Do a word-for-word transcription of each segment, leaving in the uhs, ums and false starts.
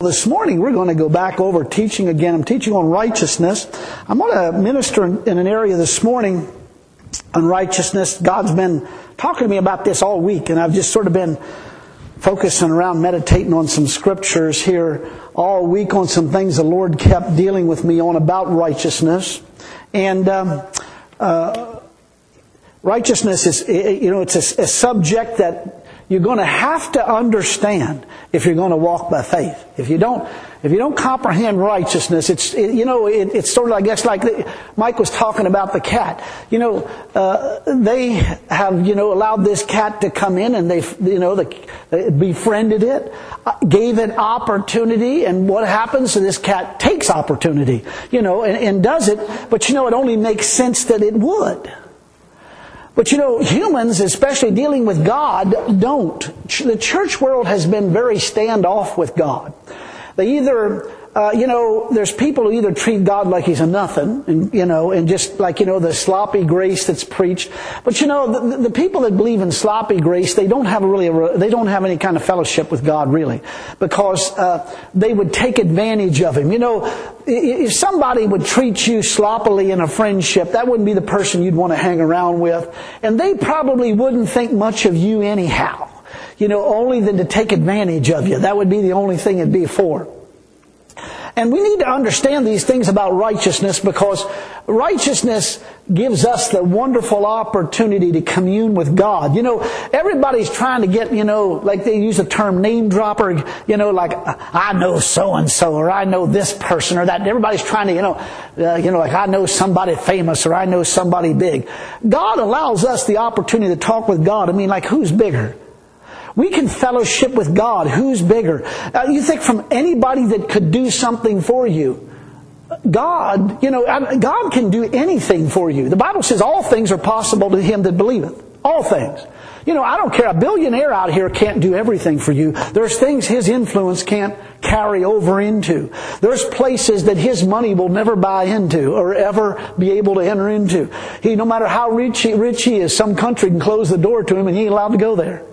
This morning we're going to go back over teaching again. I'm teaching on righteousness. I'm going to minister in an area this morning on righteousness. God's been talking to me about this all week, and I've just sort of been focusing around meditating on some scriptures here all week on some things the Lord kept dealing with me on about righteousness. And um, uh, righteousness is, you know, it's a, a subject that you're going to have to understand if you're going to walk by faith. If you don't, if you don't comprehend righteousness, it's it, you know it, it's sort of, I guess, like the, Mike was talking about the cat. You know, uh, they have you know allowed this cat to come in, and they you know the, they befriended it, gave it opportunity, and what happens? So this cat takes opportunity, you know, and, and does it. But you know, it only makes sense that it would. But you know, humans, especially dealing with God, don't. The church world has been very standoff with God. They either, uh, you know, there's people who either treat God like He's a nothing, and you know, and just like, you know, the sloppy grace that's preached. But you know, the, the people that believe in sloppy grace, they don't have really, a, they don't have any kind of fellowship with God really, because uh, they would take advantage of Him. You know, if somebody would treat you sloppily in a friendship, that wouldn't be the person you'd want to hang around with, and they probably wouldn't think much of you anyhow. You know, only than to take advantage of you. That would be the only thing it'd be for. And we need to understand these things about righteousness, because righteousness gives us the wonderful opportunity to commune with God. You know, everybody's trying to get, you know, like they use the term name dropper, you know, like, I know so-and-so, or I know this person, or that. Everybody's trying to, you know, uh, you know, like, I know somebody famous, or I know somebody big. God allows us the opportunity to talk with God. I mean, like, who's bigger? We can fellowship with God. Who's bigger? Uh, you think from anybody that could do something for you. God, you know, God can do anything for you. The Bible says all things are possible to him that believeth. All things. You know, I don't care. A billionaire out here can't do everything for you. There's things his influence can't carry over into. There's places that his money will never buy into or ever be able to enter into. He, no matter how rich he, rich he is, some country can close the door to him and he ain't allowed to go there.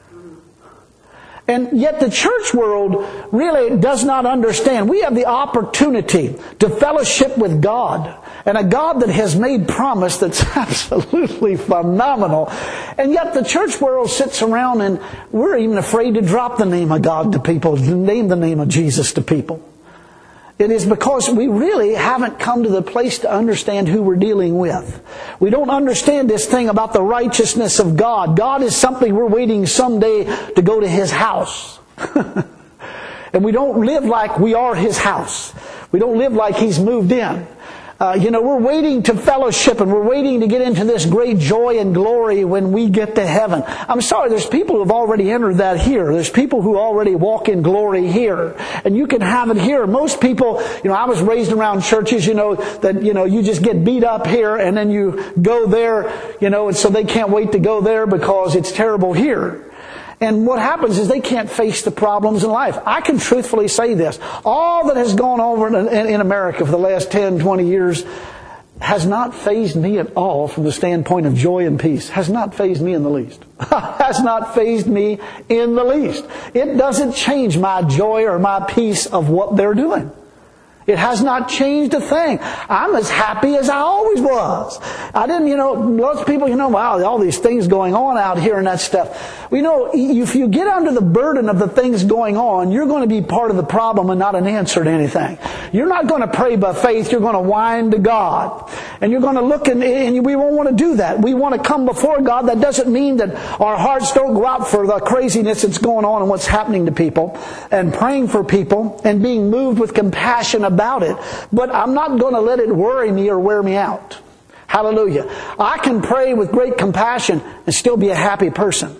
And yet the church world really does not understand. We have the opportunity to fellowship with God. And a God that has made promise that's absolutely phenomenal. And yet the church world sits around and we're even afraid to drop the name of God to people, to name the name of Jesus to people. It is because we really haven't come to the place to understand who we're dealing with. We don't understand this thing about the righteousness of God. God is something we're waiting someday to go to His house. And we don't live like we are His house. We don't live like He's moved in. Uh, you know, we're waiting to fellowship, and we're waiting to get into this great joy and glory when we get to heaven. I'm sorry, there's people who have already entered that here. There's people who already walk in glory here. And you can have it here. Most people, you know, I was raised around churches, you know, that, you know, you just get beat up here and then you go there, you know, and so they can't wait to go there because it's terrible here. And what happens is they can't face the problems in life. I can truthfully say this. All that has gone over in, in, in America for the last ten, twenty years has not fazed me at all from the standpoint of joy and peace. Has not fazed me in the least. Has not fazed me in the least. It doesn't change my joy or my peace of what they're doing. It has not changed a thing. I'm as happy as I always was. I didn't, you know, lots of people, you know, wow, all these things going on out here and that stuff. We know if you get under the burden of the things going on, you're going to be part of the problem and not an answer to anything. You're not going to pray by faith. You're going to whine to God. And you're going to look, and, and we won't want to do that. We want to come before God. That doesn't mean that our hearts don't go out for the craziness that's going on and what's happening to people, and praying for people and being moved with compassion about about it, but I'm not going to let it worry me or wear me out. Hallelujah. I can pray with great compassion and still be a happy person.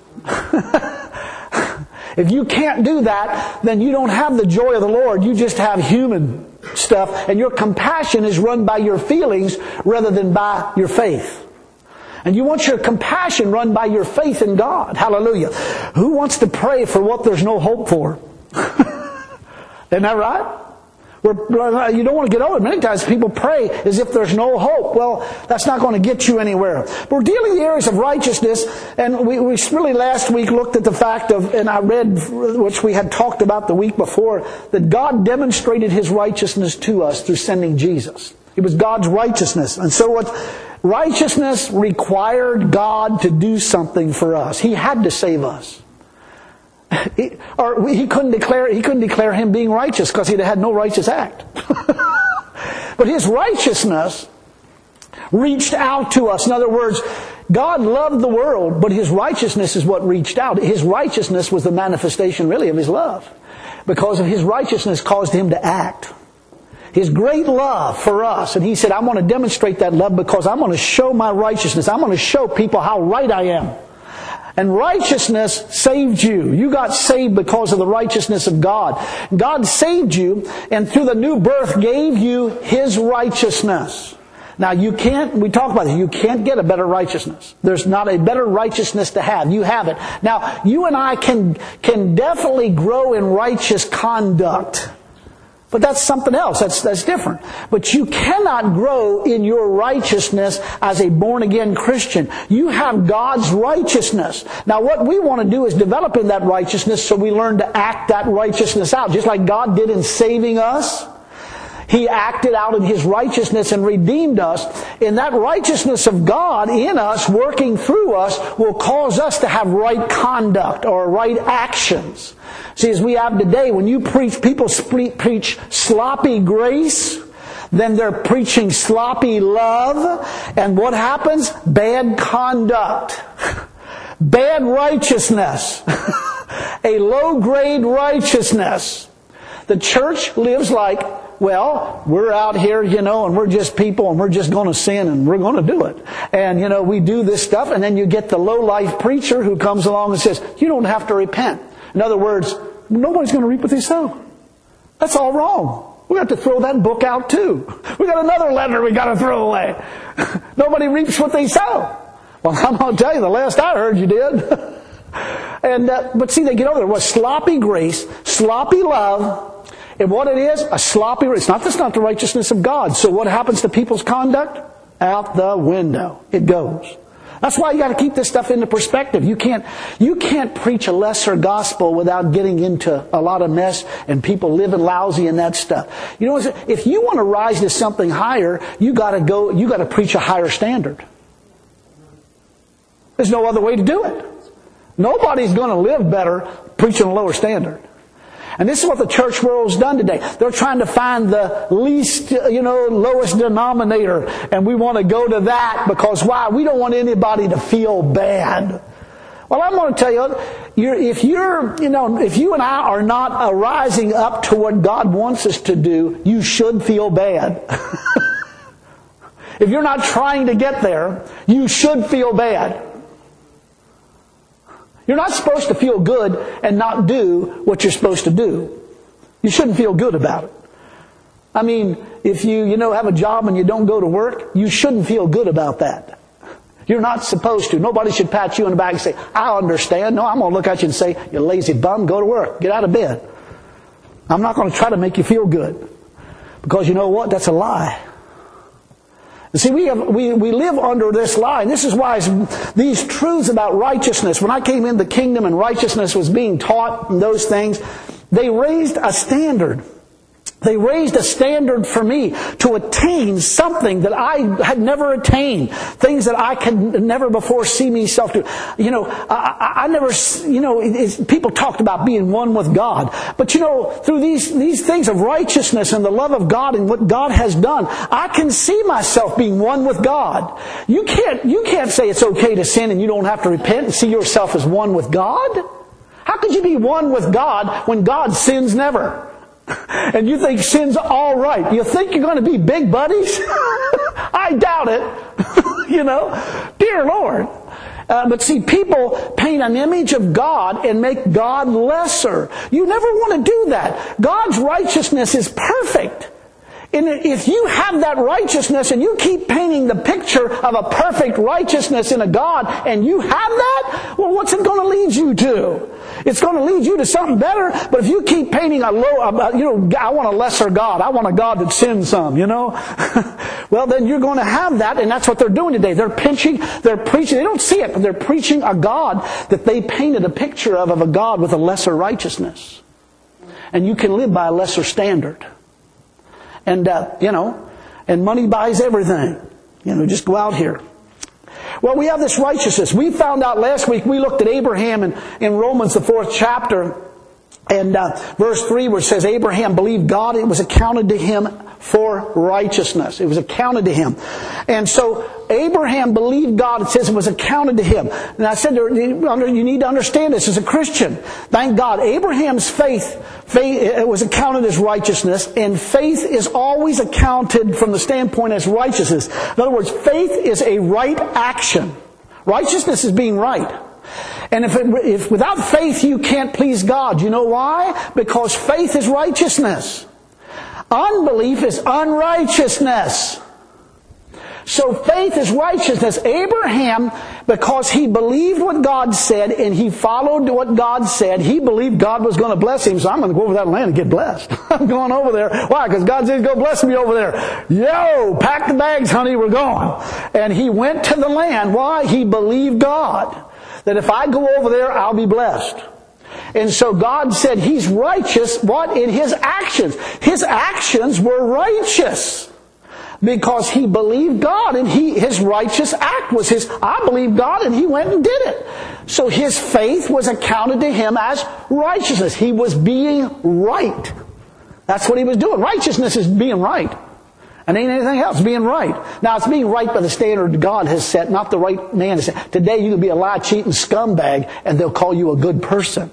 If you can't do that, then you don't have the joy of the Lord. You just have human stuff, and your compassion is run by your feelings rather than by your faith. And you want your compassion run by your faith in God. Hallelujah. Who wants to pray for what there's no hope for? Isn't that right? We're, you don't want to get over it. Many times people pray as if there's no hope. Well, that's not going to get you anywhere. But we're dealing with the areas of righteousness, and we, we really last week looked at the fact of, and I read, which we had talked about the week before, that God demonstrated His righteousness to us through sending Jesus. It was God's righteousness. And so what righteousness required God to do something for us. He had to save us. He, or he couldn't declare he couldn't declare Him being righteous because He'd had no righteous act. But His righteousness reached out to us. In other words, God loved the world, but His righteousness is what reached out. His righteousness was the manifestation really of His love. Because of His righteousness caused Him to act. His great love for us. And He said, I'm going to demonstrate that love because I'm going to show my righteousness. I'm going to show people how right I am. And righteousness saved you. You got saved because of the righteousness of God. God saved you and through the new birth gave you His righteousness. Now you can't, we talk about it, you can't get a better righteousness. There's not a better righteousness to have. You have it. Now you and I can, can definitely grow in righteous conduct. But that's something else. That's, that's different. But you cannot grow in your righteousness as a born-again Christian. You have God's righteousness. Now what we want to do is develop in that righteousness so we learn to act that righteousness out. Just like God did in saving us. He acted out in His righteousness and redeemed us. And that righteousness of God in us, working through us, will cause us to have right conduct or right actions. See, as we have today, when you preach, people preach sloppy grace, then they're preaching sloppy love. And what happens? Bad conduct. Bad righteousness. A low-grade righteousness. The church lives like, well, we're out here, you know, and we're just people and we're just going to sin and we're going to do it. And, you know, we do this stuff and then you get the low-life preacher who comes along and says, you don't have to repent. In other words, nobody's going to reap what they sow. That's all wrong. We have to throw that book out too. We got another letter we got to throw away. Nobody reaps what they sow. Well, I'm going to tell you, the last I heard you did. and uh, But see, they get over there. It was sloppy grace, sloppy love. And what it is, a sloppy, it's not, that's not the righteousness of God. So what happens to people's conduct? Out the window. It goes. That's why you got to keep this stuff into perspective. You can't, you can't preach a lesser gospel without getting into a lot of mess and people living lousy and that stuff. You know, if you want to rise to something higher, you got to go, you got to preach a higher standard. There's no other way to do it. Nobody's going to live better preaching a lower standard. And this is what the church world's done today. They're trying to find the least, you know, lowest denominator. And we want to go to that because why? We don't want anybody to feel bad. Well, I'm going to tell you, you're, if you're, you know, if you and I are not rising up to what God wants us to do, you should feel bad. If you're not trying to get there, you should feel bad. You're not supposed to feel good and not do what you're supposed to do. You shouldn't feel good about it. I mean, if you, you know, have a job and you don't go to work, you shouldn't feel good about that. You're not supposed to. Nobody should pat you on the back and say, I understand. No, I'm going to look at you and say, you lazy bum, go to work. Get out of bed. I'm not going to try to make you feel good. Because you know what? That's a lie. See, we, have, we we live under this lie. And this is why these truths about righteousness, when I came in the kingdom and righteousness was being taught and those things, they raised a standard. They raised a standard for me to attain something that I had never attained. Things that I could never before see myself do. You know, I, I, I never, you know, it's, people talked about being one with God. But you know, through these, these things of righteousness and the love of God and what God has done, I can see myself being one with God. You can't, you can't say it's okay to sin and you don't have to repent and see yourself as one with God. How could you be one with God when God sins never? And you think sin's all right. You think you're going to be big buddies? I doubt it. You know, dear Lord. Uh, but see, people paint an image of God and make God lesser. You never want to do that. God's righteousness is perfect. And if you have that righteousness and you keep painting the picture of a perfect righteousness in a God and you have that, well, what's it going to lead you to? It's going to lead you to something better. But if you keep painting a low, you know, I want a lesser God. I want a God that sins some, you know. Well, then you're going to have that, and that's what they're doing today. They're pinching, they're preaching. They don't see it, but they're preaching a God that they painted a picture of, of a God with a lesser righteousness. And you can live by a lesser standard. And, uh, you know, and money buys everything. You know, just go out here. Well, we have this righteousness. We found out last week, we looked at Abraham in, in Romans, the fourth chapter, and uh, verse three, where it says, Abraham believed God, it was accounted to him for righteousness. It was accounted to him. And so Abraham believed God. It says it was accounted to him. And I said, you need to understand this as a Christian. Thank God. Abraham's faith, faith was accounted as righteousness, and faith is always accounted from the standpoint as righteousness. In other words, faith is a right action. Righteousness is being right. And if, it, if without faith you can't please God, you know why? Because faith is righteousness. Unbelief is unrighteousness. So faith is righteousness. Abraham, because he believed what God said and he followed what God said, he believed God was going to bless him. So I'm going to go over that land and get blessed. I'm going over there. Why? Because God said, go bless me over there. Yo, pack the bags, honey, we're going. And he went to the land. Why? He believed God. That if I go over there, I'll be blessed. And so God said He's righteous, what? In His actions. His actions were righteous. Because he believed God, and he his righteous act was his, I believe God, and he went and did it. So his faith was accounted to him as righteousness. He was being right. That's what he was doing. Righteousness is being right. And ain't anything else, being right. Now, it's being right by the standard God has set, not the right man has set. Today, you can be a lie, cheating scumbag, and they'll call you a good person.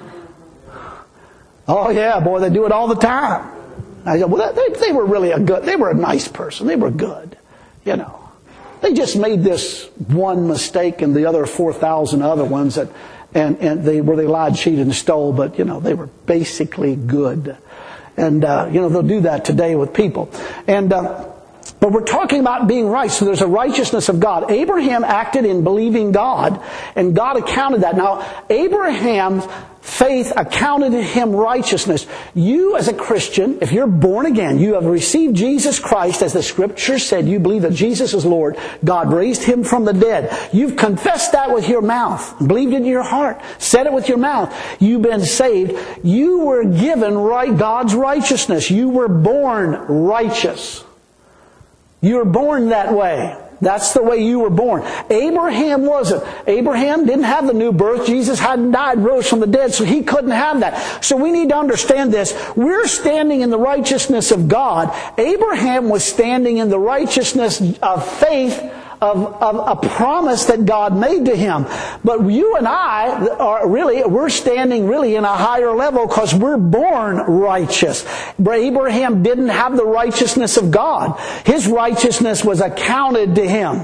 Oh, yeah, boy, they do it all the time. I go, well, they, they were really a good, they were a nice person. They were good, you know. They just made this one mistake and the other four thousand other ones that, and, and they, where they lied, cheated, and stole, but, you know, they were basically good. And, uh, you know, they'll do that today with people. And, uh, but we're talking about being right. So there's a righteousness of God. Abraham acted in believing God, and God accounted that. Now, Abraham's faith accounted to him righteousness. You as a Christian, if you're born again, you have received Jesus Christ, as the Scripture said, you believe that Jesus is Lord. God raised Him from the dead. You've confessed that with your mouth, believed it in your heart, said it with your mouth. You've been saved. You were given right God's righteousness. You were born righteous. You were born that way. That's the way you were born. Abraham wasn't. Abraham didn't have the new birth. Jesus hadn't died, rose from the dead, so he couldn't have that. So we need to understand this. We're standing in the righteousness of God. Abraham was standing in the righteousness of faith, of, of a promise that God made to him. But you and I are really, we're standing really in a higher level because we're born righteous. Abraham didn't have the righteousness of God. His righteousness was accounted to him.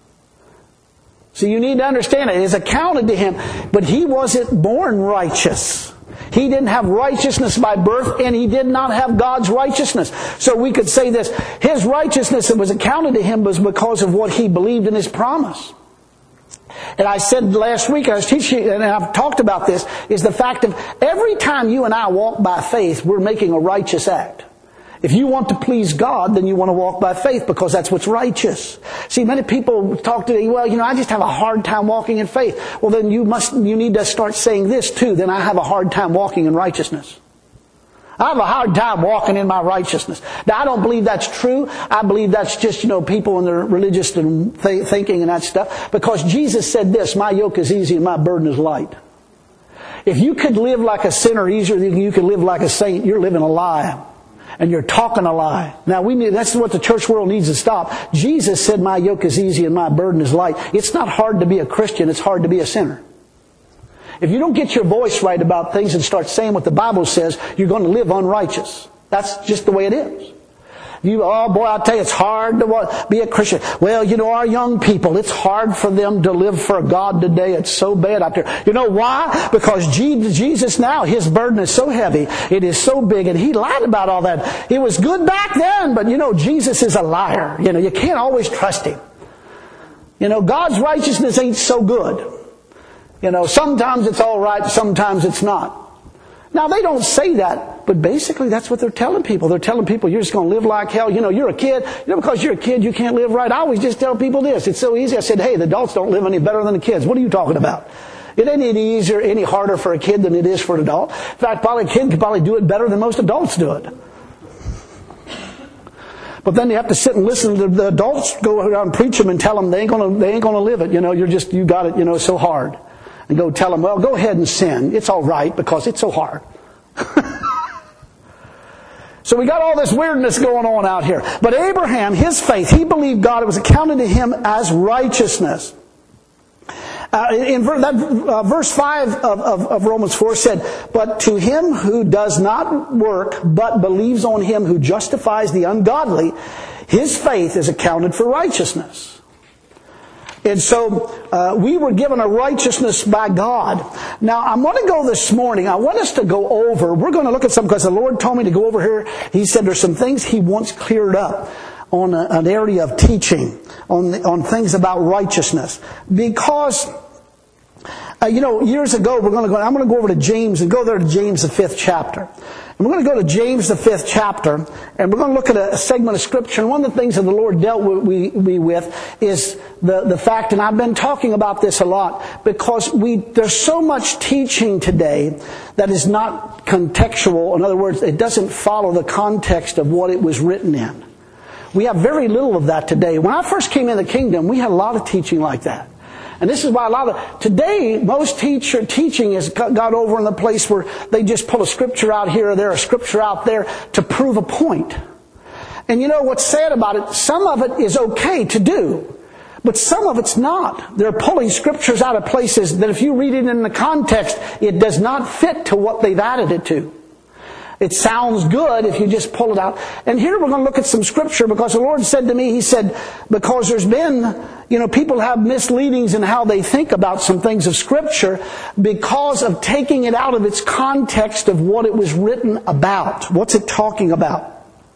So you need to understand it. It is accounted to him. But he wasn't born righteous. He didn't have righteousness by birth, and he did not have God's righteousness. So we could say this, his righteousness that was accounted to him was because of what he believed in His promise. And I said last week, I was teaching, and I've talked about this, is the fact of every time you and I walk by faith, we're making a righteous act. If you want to please God, then you want to walk by faith because that's what's righteous. See, many people talk to me, well, you know, I just have a hard time walking in faith. Well, then you must, you need to start saying this too, then I have a hard time walking in righteousness. I have a hard time walking in my righteousness. Now, I don't believe that's true. I believe that's just, you know, people and their religious th- thinking and that stuff. Because Jesus said this, my yoke is easy and my burden is light. If you could live like a sinner easier than you could live like a saint, you're living a lie. And you're talking a lie. Now, we need, that's what the church world needs to stop. Jesus said, my yoke is easy and my burden is light. It's not hard to be a Christian. It's hard to be a sinner. If you don't get your voice right about things and start saying what the Bible says, you're going to live unrighteous. That's just the way it is. You, oh boy, I'll tell you, it's hard to be a Christian. Well, you know, our young people, it's hard for them to live for God today. It's so bad out there. You know why? Because Jesus now, His burden is so heavy. It is so big. And He lied about all that. It was good back then, but you know, Jesus is a liar. You know, you can't always trust Him. You know, God's righteousness ain't so good. You know, sometimes it's all right, sometimes it's not. Now, they don't say that, but basically that's what they're telling people. They're telling people you're just going to live like hell. You know, you're a kid. You know, because you're a kid, you can't live right. I always just tell people this. It's so easy. I said, hey, the adults don't live any better than the kids. What are you talking about? It ain't any easier, any harder for a kid than it is for an adult. In fact, probably a kid could probably do it better than most adults do it. But then you have to sit and listen to the adults go around and preach them and tell them they ain't going to, they ain't going to live it. You know, you're just, you got it, you know, so hard. And go tell them, well, go ahead and sin. It's all right because it's so hard. So we got all this weirdness going on out here. But Abraham, his faith, he believed God. It was accounted to him as righteousness. Uh, in ver- that, uh, verse five of, of, of Romans four said, but to him who does not work, but believes on him who justifies the ungodly, his faith is accounted for righteousness. And so uh, we were given a righteousness by God. Now, I want to go this morning. I want us to go over. We're going to look at some, because the Lord told me to go over here. He said there's some things He wants cleared up on a, an area of teaching, on, the, on things about righteousness. Because, uh, you know, years ago, we're going to go, I'm going to go over to James and go there to James, the fifth chapter. And we're going to go to James, the fifth chapter, and we're going to look at a, a segment of Scripture. And one of the things that the Lord dealt with, we, we with is the, the fact, and I've been talking about this a lot, because we there's so much teaching today that is not contextual. In other words, it doesn't follow the context of what it was written in. We have very little of that today. When I first came in the kingdom, we had a lot of teaching like that. And this is why a lot of, today, most teacher teaching has got over in the place where they just pull a scripture out here or there, a scripture out there to prove a point. And you know what's sad about it? Some of it is okay to do, but some of it's not. They're pulling scriptures out of places that if you read it in the context, it does not fit to what they've added it to. It sounds good if you just pull it out. And here we're going to look at some scripture, because the Lord said to me, He said, because there's been, you know, people have misleadings in how they think about some things of scripture because of taking it out of its context of what it was written about. What's it talking about?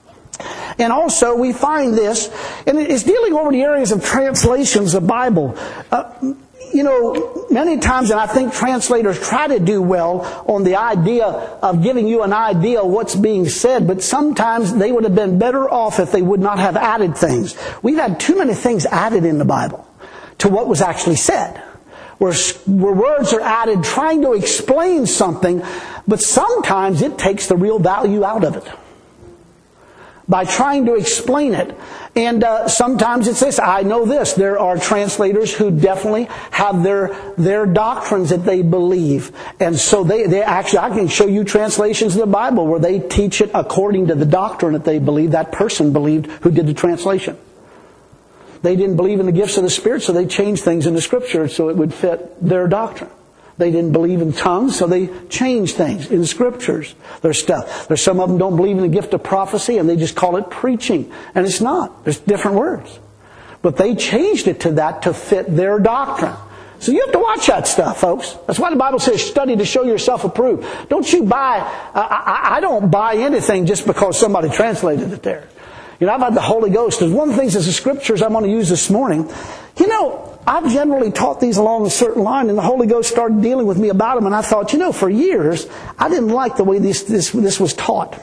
And also we find this, and it's dealing over the areas of translations of Bible. Uh, You know, many times, and I think translators try to do well on the idea of giving you an idea of what's being said, but sometimes they would have been better off if they would not have added things. We've had too many things added in the Bible to what was actually said, where, where words are added trying to explain something, but sometimes it takes the real value out of it by trying to explain it. And uh, sometimes it's this. I know this. There are translators who definitely have their their doctrines that they believe. And so they, they actually, I can show you translations of the Bible where they teach it according to the doctrine that they believe, that person believed who did the translation. They didn't believe in the gifts of the Spirit, so they changed things in the Scripture so it would fit their doctrine. They didn't believe in tongues, so they changed things in the Scriptures. There's stuff. There's some of them don't believe in the gift of prophecy, and they just call it preaching. And it's not. There's different words. But they changed it to that to fit their doctrine. So you have to watch that stuff, folks. That's why the Bible says, study to show yourself approved. Don't you buy, I, I, I don't buy anything just because somebody translated it there. You know, I've had the Holy Ghost. There's one of the things as the Scriptures I'm going to use this morning. You know, I've generally taught these along a certain line, and the Holy Ghost started dealing with me about them, and I thought, you know, for years, I didn't like the way this this, this was taught.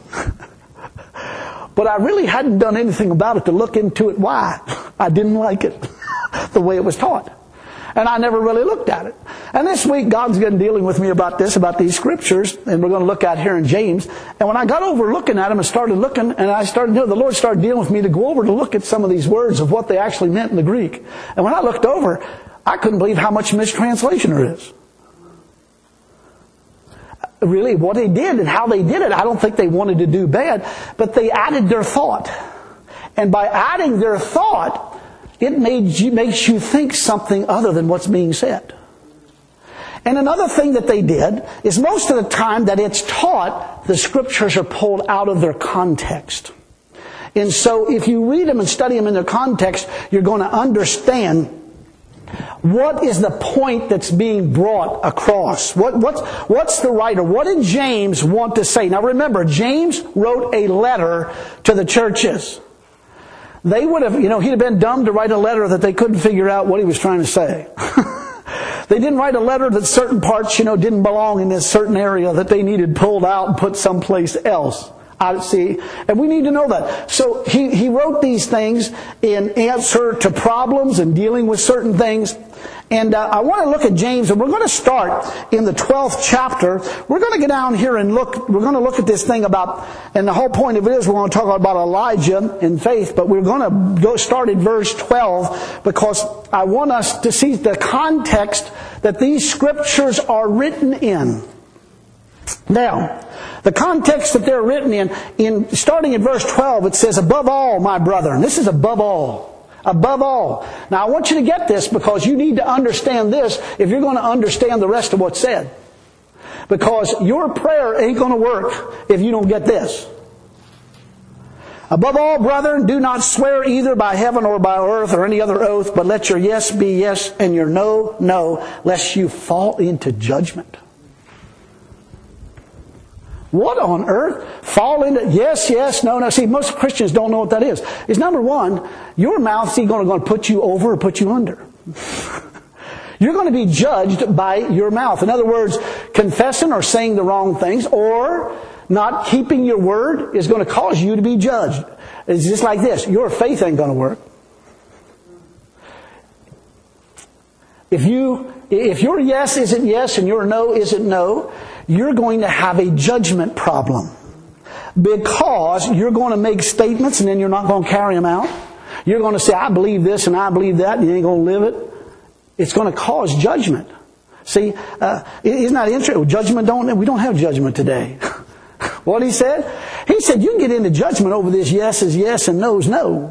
But I really hadn't done anything about it to look into it why I didn't like it, the way it was taught. And I never really looked at it. And this week, God's been dealing with me about this, about these scriptures, and we're going to look at here in James. And when I got over looking at them and started looking, and I started doing, the Lord started dealing with me to go over to look at some of these words of what they actually meant in the Greek. And when I looked over, I couldn't believe how much mistranslation there is. Really, what they did and how they did it, I don't think they wanted to do bad, but they added their thought. And by adding their thought, it made you, makes you think something other than what's being said. And another thing that they did is most of the time that it's taught, the Scriptures are pulled out of their context. And so if you read them and study them in their context, you're going to understand what is the point that's being brought across. What, what's, what's the writer? What did James want to say? Now remember, James wrote a letter to the churches. They would have, you know, he'd have been dumb to write a letter that they couldn't figure out what he was trying to say. They didn't write a letter that certain parts, you know, didn't belong in this certain area, that they needed pulled out and put someplace else. I see. And we need to know that. So he, he wrote these things in answer to problems and dealing with certain things. And uh, I want to look at James, and we're going to start in the twelfth chapter. We're going to get down here and look, we're going to look at this thing about, and the whole point of it is we're going to talk about Elijah and faith, but we're going to go start at verse twelve because I want us to see the context that these scriptures are written in. Now, the context that they're written in, in starting in verse twelve, it says, above all, my brethren. This is above all. Above all. Now I want you to get this because you need to understand this if you're going to understand the rest of what's said. Because your prayer ain't going to work if you don't get this. Above all, brethren, do not swear either by heaven or by earth or any other oath, but let your yes be yes and your no, no, lest you fall into judgment. What on earth? Fall into yes, yes, no, no. See, most Christians don't know what that is. It's number one, your mouth's either going to put you over or put you under. You're going to be judged by your mouth. In other words, confessing or saying the wrong things or not keeping your word is going to cause you to be judged. It's just like this. Your faith ain't going to work. If you, if your yes isn't yes and your no isn't no, you're going to have a judgment problem. Because you're going to make statements and then you're not going to carry them out. You're going to say, I believe this and I believe that, and you ain't going to live it. It's going to cause judgment. See, uh, isn't that interesting? Judgment don't, we don't have judgment today. What he said? He said, you can get into judgment over this yes is yes and no is no.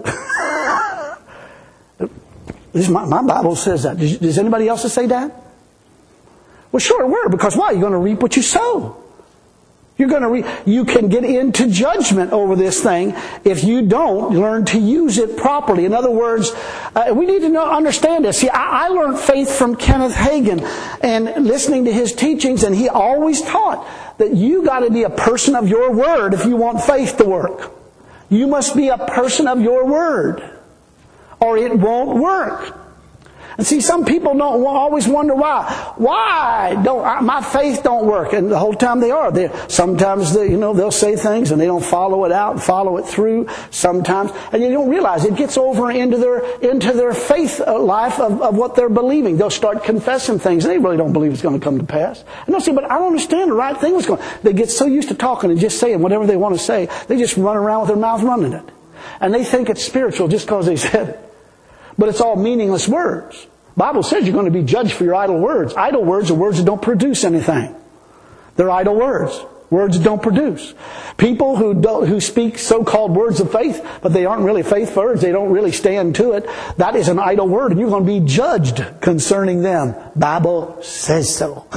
This, my, my Bible says that. Does, does anybody else say that? Well, sure, we're because why? You're going to reap what you sow. You're going to re- you can get into judgment over this thing if you don't learn to use it properly. In other words, uh, we need to know, understand this. See, I, I learned faith from Kenneth Hagin and listening to his teachings, and he always taught that you got to be a person of your word if you want faith to work. You must be a person of your word, or it won't work. And see, some people don't always wonder why. Why don't my faith don't work? And the whole time they are. They sometimes they, you know they'll say things and they don't follow it out and follow it through. Sometimes, and you don't realize it gets over into their into their faith life of, of what they're believing. They'll start confessing things and they really don't believe it's going to come to pass. And they'll say, "But I don't understand the right thing was going." They get so used to talking and just saying whatever they want to say, they just run around with their mouth running it, and they think it's spiritual just because they said it. But it's all meaningless words. The Bible says you're going to be judged for your idle words. Idle words are words that don't produce anything. They're idle words. Words that don't produce. People who don't, who speak so-called words of faith, but they aren't really faith words, they don't really stand to it, that is an idle word, and you're going to be judged concerning them. Bible says so.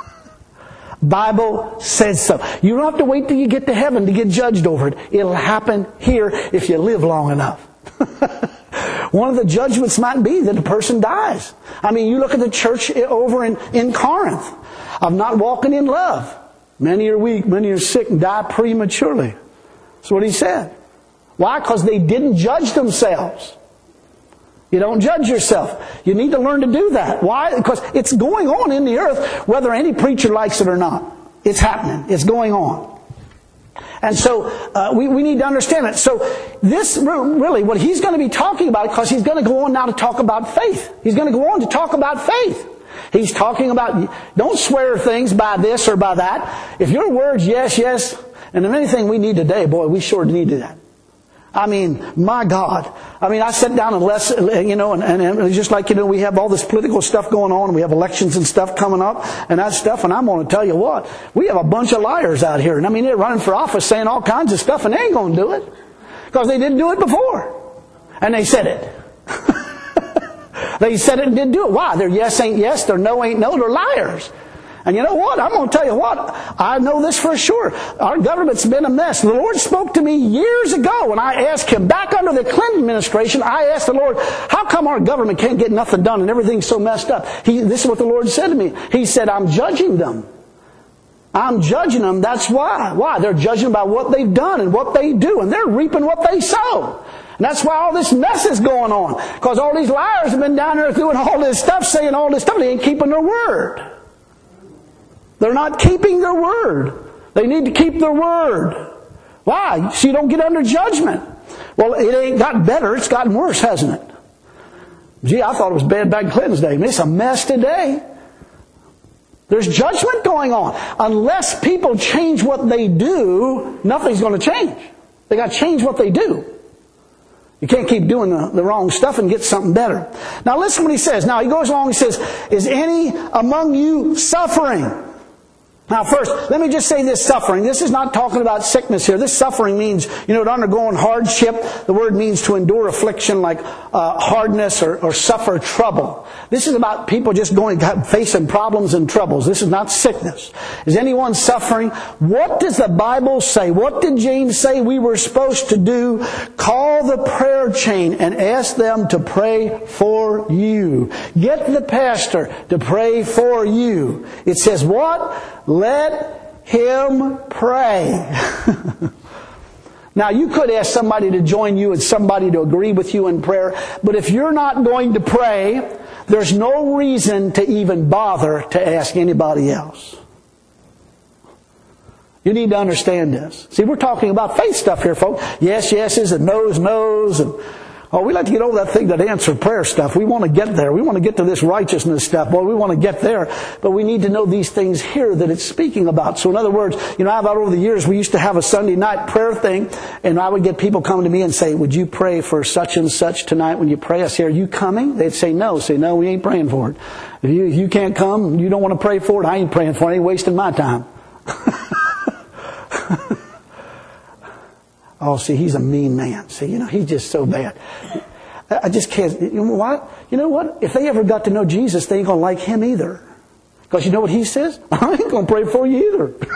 Bible says so. You don't have to wait till you get to heaven to get judged over it. It'll happen here if you live long enough. One of the judgments might be that a person dies. I mean, you look at the church over in, in Corinth of not walking in love. Many are weak, many are sick, and die prematurely. That's what he said. Why? Because they didn't judge themselves. You don't judge yourself. You need to learn to do that. Why? Because it's going on in the earth, whether any preacher likes it or not. It's happening. It's going on. And so uh, we, we need to understand it. So this really, what he's going to be talking about, because he's going to go on now to talk about faith. He's going to go on to talk about faith. He's talking about, don't swear things by this or by that. If your words, yes, yes, and if anything we need today, boy, we sure need that. I mean, my God. I mean, I sat down and listen, you know, and, and, and just like, you know, we have all this political stuff going on, and we have elections and stuff coming up, and that stuff, and I'm going to tell you what, we have a bunch of liars out here. And I mean, they're running for office saying all kinds of stuff, and they ain't going to do it. Because they didn't do it before. And they said it. They said it and didn't do it. Why? Their yes ain't yes, their no ain't no, they're liars. And you know what? I'm going to tell you what. I know this for sure. Our government's been a mess. The Lord spoke to me years ago when I asked Him, back under the Clinton administration, I asked the Lord, how come our government can't get nothing done and everything's so messed up? He, this is what the Lord said to me. He said, I'm judging them. I'm judging them. That's why. Why? They're judging by what they've done and what they do. And they're reaping what they sow. And that's why all this mess is going on. Because all these liars have been down there doing all this stuff, saying all this stuff. They ain't keeping their word. They're not keeping their word. They need to keep their word. Why? So you don't get under judgment. Well, it ain't gotten better. It's gotten worse, hasn't it? Gee, I thought it was bad back in Clinton's day. I mean, it's a mess today. There's judgment going on. Unless people change what they do, nothing's going to change. They got to change what they do. You can't keep doing the, the wrong stuff and get something better. Now listen what he says. Now he goes along, he says, is any among you suffering? Now first, let me just say this suffering. This is not talking about sickness here. This suffering means, you know, undergoing hardship. The word means to endure affliction like uh, hardness or, or suffer trouble. This is about people just going, facing problems and troubles. This is not sickness. Is anyone suffering? What does the Bible say? What did James say we were supposed to do? Call the prayer chain and ask them to pray for you. Get the pastor to pray for you. It says what? Let him pray. Now, you could ask somebody to join you and somebody to agree with you in prayer, but if you're not going to pray, there's no reason to even bother to ask anybody else. You need to understand this. See, we're talking about faith stuff here, folks. Yes, yeses and no's, no's, and oh, we like to get over that thing, that answered prayer stuff. We want to get there. We want to get to this righteousness stuff. Boy, we want to get there. But we need to know these things here that it's speaking about. So in other words, you know, I've over the years, we used to have a Sunday night prayer thing, and I would get people coming to me and say, would you pray for such and such tonight when you pray? I say, are you coming? They'd say no. Say, no, we ain't praying for it. If you, if you can't come, you don't want to pray for it, I ain't praying for it. I ain't wasting my time. Oh, see, he's a mean man. See, you know, he's just so bad. I just can't. You know what? You know what? If they ever got to know Jesus, they ain't going to like him either. Because you know what he says? I ain't going to pray for you either.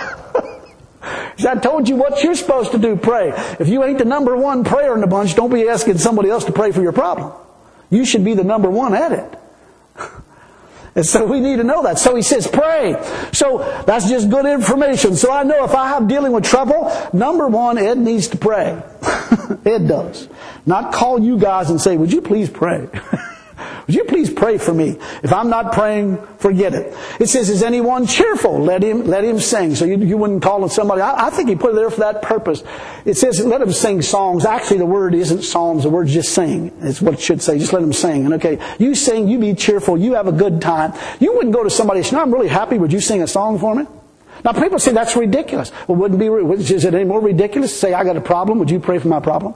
I told you what you're supposed to do, pray. If you ain't the number one prayer in the bunch, don't be asking somebody else to pray for your problem. You should be the number one at it. And so we need to know that. So he says, pray. So that's just good information. So I know if I have dealing with trouble, number one, Ed needs to pray. Ed does. Not call you guys and say, would you please pray? Would you please pray for me? If I'm not praying, forget it. It says, is anyone cheerful? Let him let him sing. So you, you wouldn't call it somebody. I, I think he put it there for that purpose. It says, let him sing songs. Actually, the word isn't psalms. The word's just sing. It's what it should say. Just let him sing. And okay, you sing, you be cheerful, you have a good time. You wouldn't go to somebody and say, no, I'm really happy. Would you sing a song for me? Now, people say that's ridiculous. Well, wouldn't be, is it any more ridiculous to say, I got a problem? Would you pray for my problem?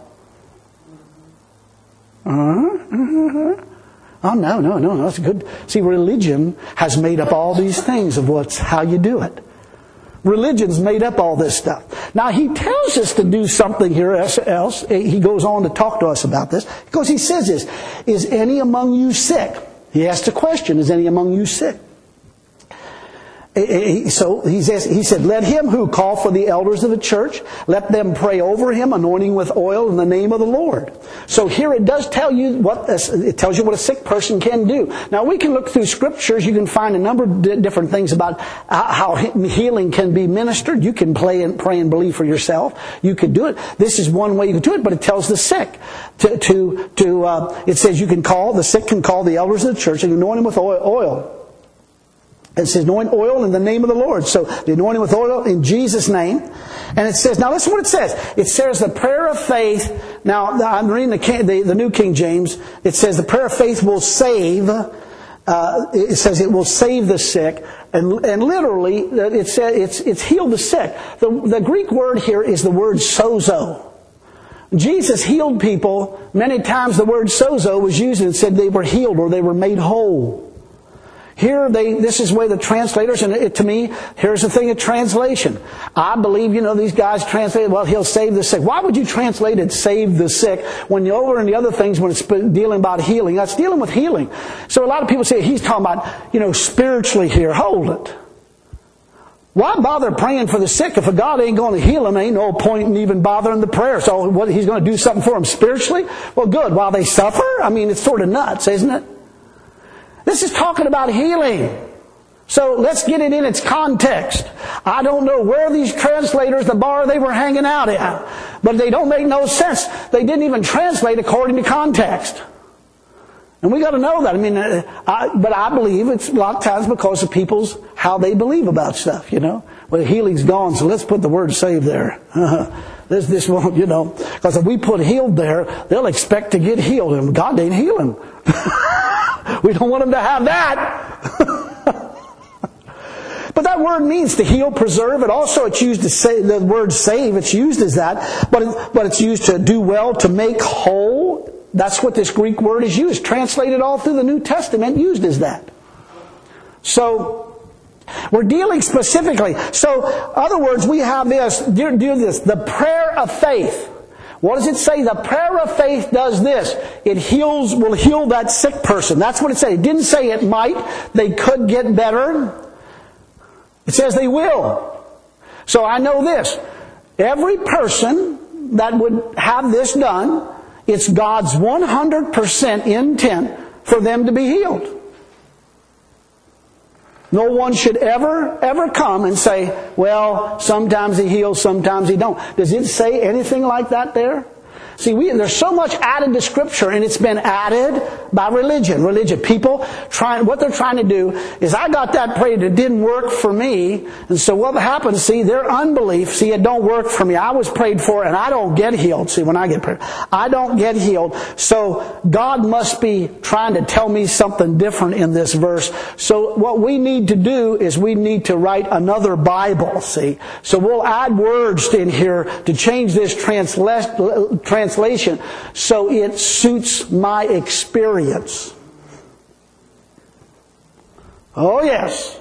Uh-huh. Uh-huh. Oh, no, no, no, that's good. See, religion has made up all these things of what's how you do it. Religion's made up all this stuff. Now, he tells us to do something here else. He goes on to talk to us about this. Because he says this, is any among you sick? He asked a question, is any among you sick? So he says, he said, let him who call for the elders of the church, let them pray over him, anointing with oil in the name of the Lord. So here it does tell you what, it tells you what a sick person can do. Now we can look through scriptures, you can find a number of different things about how healing can be ministered. You can pray and, pray and believe for yourself. You could do it. This is one way you can do it, but it tells the sick to, to, to uh, it says you can call, the sick can call the elders of the church and anoint him with oil. It says anoint oil in the name of the Lord. So the anointing with oil in Jesus' name. And it says, now listen what it says. It says the prayer of faith. Now I'm reading the, the, the New King James. It says the prayer of faith will save. Uh, it says it will save the sick. And, and literally, it says it's, it's healed the sick. The, the Greek word here is the word sozo. Jesus healed people. Many times the word sozo was used and said they were healed or they were made whole. Here, they, this is the way the translators, and it, to me, here's the thing of translation. I believe, you know, these guys translate, well, he'll save the sick. Why would you translate it, save the sick, when you're over in the other things, when it's dealing about healing? That's dealing with healing. So a lot of people say, he's talking about, you know, spiritually here. Hold it. why bother praying for the sick if a God ain't going to heal them? Ain't no point in even bothering the prayer. So what, He's going to do something for them spiritually? Well, good. While they suffer? I mean, it's sort of nuts, isn't it? This is talking about healing. So let's get it in its context. I don't know where these translators, the bar they were hanging out at, but they don't make no sense. They didn't even translate according to context. And we got to know that. I mean, I, but I believe it's a lot of times because of people's, how they believe about stuff, you know. Well, healing's gone, so let's put the word saved there. this, this won't, you know. Because if we put healed there, they'll expect to get healed. And God ain't healing. We don't want them to have that. But that word means to heal, preserve. It also, it's used to say, the word save, it's used as that. But, it, but it's used to do well, to make whole. That's what this Greek word is used. Translated all through the New Testament, used as that. So, we're dealing specifically. So, in other words, we have this, do, do this, the prayer of faith. What does it say? The prayer of faith does this. It heals, will heal that sick person. That's what it says. It didn't say it might. They could get better. It says they will. So I know this. Every person that would have this done, it's God's one hundred percent intent for them to be healed. No one should ever, ever come and say, well, sometimes He heals, sometimes He don't. Does it say anything like that there? See, we, there's so much added to Scripture, and it's been added by religion. Religion. People trying, what they're trying to do is, I got that prayed, it didn't work for me. And so what happens, see, their unbelief, see, it don't work for me. I was prayed for and I don't get healed. See, when I get prayed, I don't get healed. So God must be trying to tell me something different in this verse. So what we need to do is we need to write another Bible, see. So we'll add words in here to change this transla- translation so it suits my experience. Oh yes.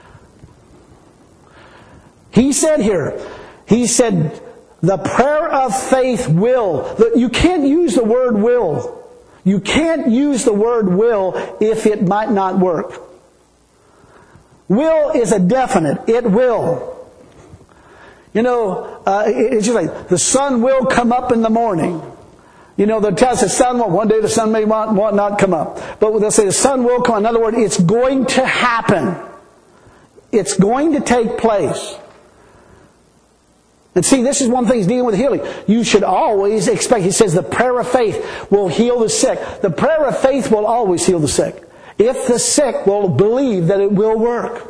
He said here, he said, the prayer of faith will. You can't use the word will. You can't use the word will if it might not work. Will is a definite. It will. You know, uh, it's just like, the sun will come up in the morning. You know, they'll tell us the sun will, one day the sun may want, want not come up. But they'll say the sun will come. In other words, it's going to happen. It's going to take place. And see, this is one thing he's dealing with healing. You should always expect, he says, the prayer of faith will heal the sick. The prayer of faith will always heal the sick. If the sick will believe that it will work.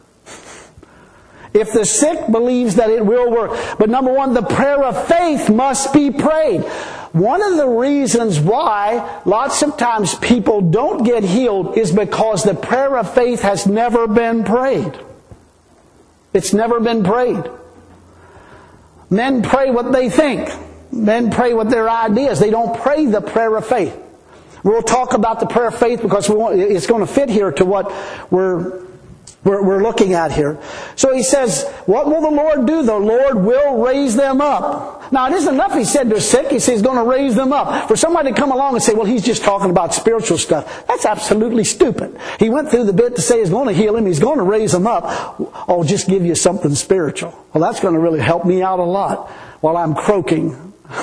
If the sick believes that it will work. But number one, the prayer of faith must be prayed. One of the reasons why lots of times people don't get healed is because the prayer of faith has never been prayed. It's never been prayed. Men pray what they think. Men pray what their ideas. They don't pray the prayer of faith. We'll talk about the prayer of faith because we want, it's going to fit here to what we're We're, we're looking at here. So he says, what will the Lord do? The Lord will raise them up. Now it isn't enough he said they're sick. He says he's going to raise them up. For somebody to come along and say, well, he's just talking about spiritual stuff. That's absolutely stupid. He went through the bit to say he's going to heal him. He's going to raise him up. Oh, just give you something spiritual. Well, that's going to really help me out a lot while I'm croaking.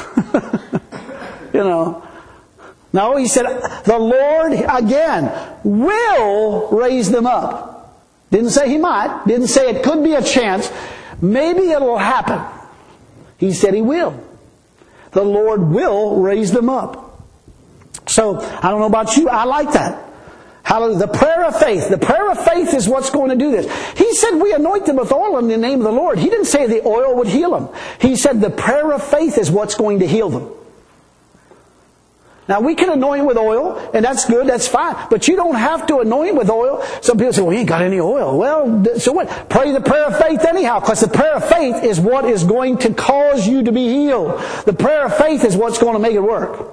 You know. No, he said, the Lord, again, will raise them up. Didn't say he might. Didn't say it could be a chance. Maybe it'll happen. He said he will. The Lord will raise them up. So, I don't know about you. I like that. Hallelujah. The prayer of faith. The prayer of faith is what's going to do this. He said we anoint them with oil in the name of the Lord. He didn't say the oil would heal them. He said the prayer of faith is what's going to heal them. Now we can anoint with oil, and that's good, that's fine. But you don't have to anoint with oil. Some people say, well, he ain't got any oil. Well, so what? Pray the prayer of faith anyhow, because the prayer of faith is what is going to cause you to be healed. The prayer of faith is what's going to make it work.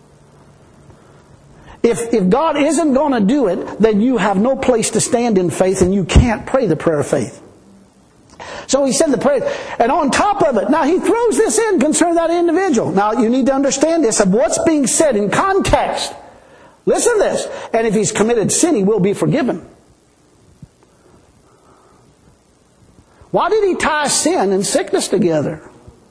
If, if God isn't going to do it, then you have no place to stand in faith, and you can't pray the prayer of faith. So he said the prayer, and on top of it, now he throws this in concerning that individual. Now you need to understand this of what's being said in context. Listen to this. And if he's committed sin, he will be forgiven. Why did He tie sin and sickness together?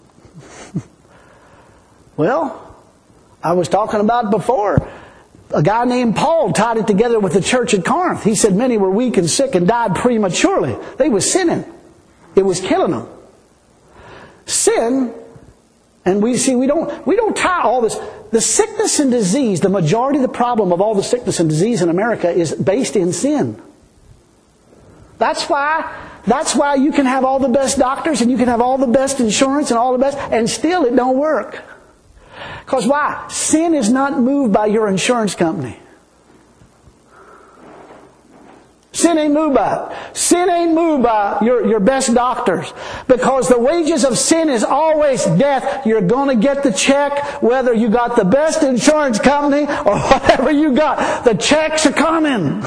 Well, I was talking about before. A guy named Paul tied it together with the church at Corinth. He said many were weak and sick and died prematurely. They were sinning. It was killing them. Sin, and we see we don't we don't tie all this. The sickness and disease, the majority of the problem of all the sickness and disease in America is based in sin. That's why that's why you can have all the best doctors and you can have all the best insurance and all the best, and still it don't work. Because why? Sin is not moved by your insurance company. Sin ain't moved by it. Sin ain't moved by your, your best doctors. Because the wages of sin is always death. You're going to get the check whether you got the best insurance company or whatever you got. The checks are coming.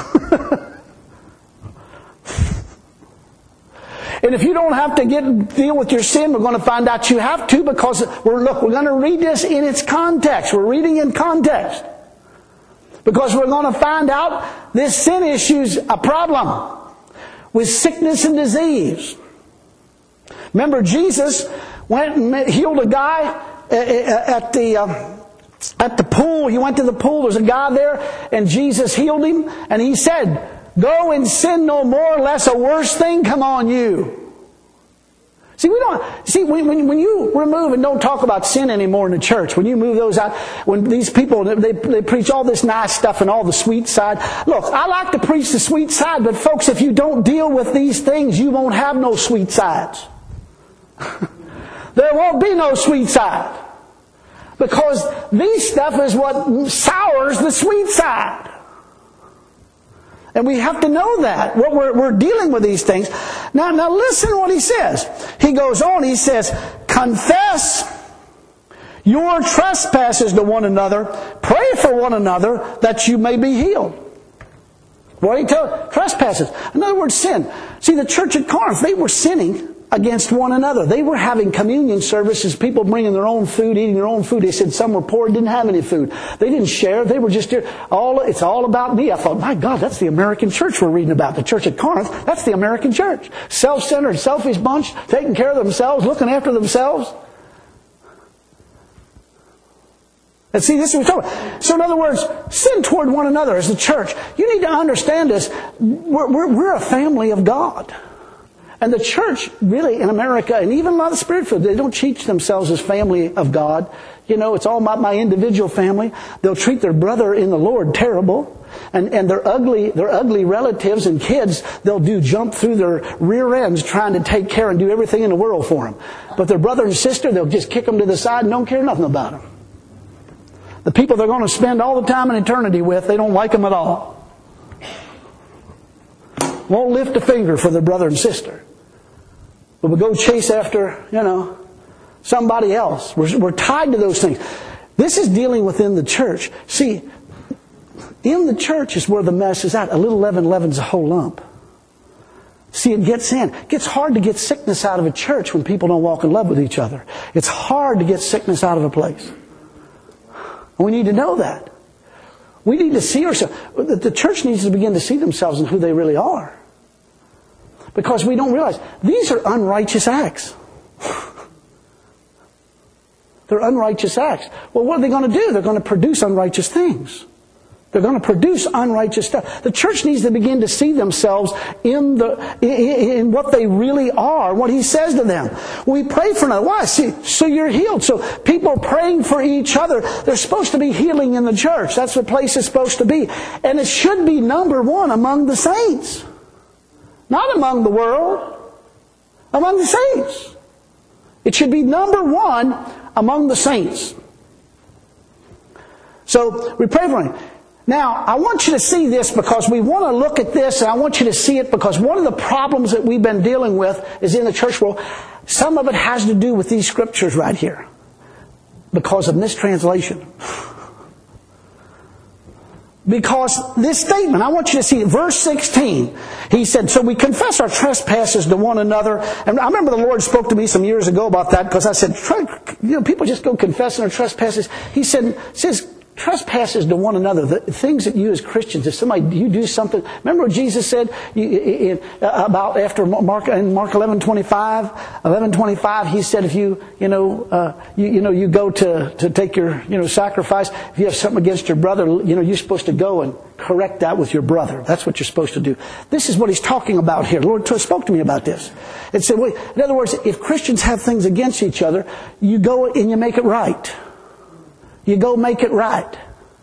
And if you don't have to get deal with your sin, we're going to find out you have to, because we're look, we're going to read this in its context. We're reading in context. Because we're going to find out this sin issue's a problem with sickness and disease. Remember, Jesus went and healed a guy at the uh, at the pool. He went to the pool. There's a guy there, and Jesus healed him. And He said, "Go and sin no more, lest a worse thing come on you." See, we don't. See, when, when, when you remove and don't talk about sin anymore in the church, when you move those out, when these people they, they preach all this nice stuff and all the sweet side. Look, I like to preach the sweet side, but folks, if you don't deal with these things, you won't have no sweet sides. There won't be no sweet side, because these stuff is what sours the sweet side. And we have to know that. What we're, we're dealing with these things. Now, now listen to what He says. He goes on, He says, "Confess your trespasses to one another. Pray for one another that you may be healed." What did He tell? Trespasses. In other words, sin. See, the church at Corinth, they were sinning against one another. They were having communion services, people bringing their own food, eating their own food. They said some were poor, didn't have any food. They didn't share. They were just here. All, it's all about me. I thought, my God, that's the American church we're reading about. The church at Corinth, that's the American church. Self-centered, selfish bunch, taking care of themselves, looking after themselves. And see, this is what we're talking about. So in other words, sin toward one another as a church. You need to understand this. We're, we're, we're a family of God. And the church, really, in America, and even a lot of Spirit-filled, they don't teach themselves as family of God. You know, it's all about my individual family. They'll treat their brother in the Lord terrible. And, and their ugly, their ugly relatives and kids, they'll do jump through their rear ends trying to take care and do everything in the world for them. But their brother and sister, they'll just kick them to the side and don't care nothing about them. The people they're going to spend all the time in eternity with, they don't like them at all. Won't lift a finger for their brother and sister. But we go chase after, you know, somebody else. We're, we're tied to those things. This is dealing within the church. See, in the church is where the mess is at. A little leaven leavens a whole lump. See, it gets in. It gets hard to get sickness out of a church when people don't walk in love with each other. It's hard to get sickness out of a place. And we need to know that. We need to see ourselves. The church needs to begin to see themselves in who they really are. Because we don't realize these are unrighteous acts. They're unrighteous acts. Well, what are they going to do? They're going to produce unrighteous things. They're going to produce unrighteous stuff. The church needs to begin to see themselves in the in, in what they really are, what He says to them. We pray for another. Why? See, so you're healed. So people praying for each other. There's supposed to be healing in the church. That's what place is supposed to be. And it should be number one among the saints. Not among the world. Among the saints. It should be number one among the saints. So we pray for Him. Now, I want you to see this because we want to look at this, and I want you to see it because one of the problems that we've been dealing with is in the church world. Some of it has to do with these scriptures right here because of mistranslation. Because this statement, I want you to see verse sixteen. He said, so we confess our trespasses to one another. And I remember the Lord spoke to me some years ago about that because I said, you know, people just go confessing their trespasses. He said, says, Trespasses to one another, the things that you as Christians, if somebody, you do something, remember what Jesus said you, in, about after Mark, in Mark eleven twenty-five, eleven twenty-five, he said if you, you know, uh, you, you know, you go to, to take your, you know, sacrifice, if you have something against your brother, you know, you're supposed to go and correct that with your brother. That's what you're supposed to do. This is what he's talking about here. The Lord spoke to me about this. It said, wait, in other words, if Christians have things against each other, you go and you make it right. You go make it right.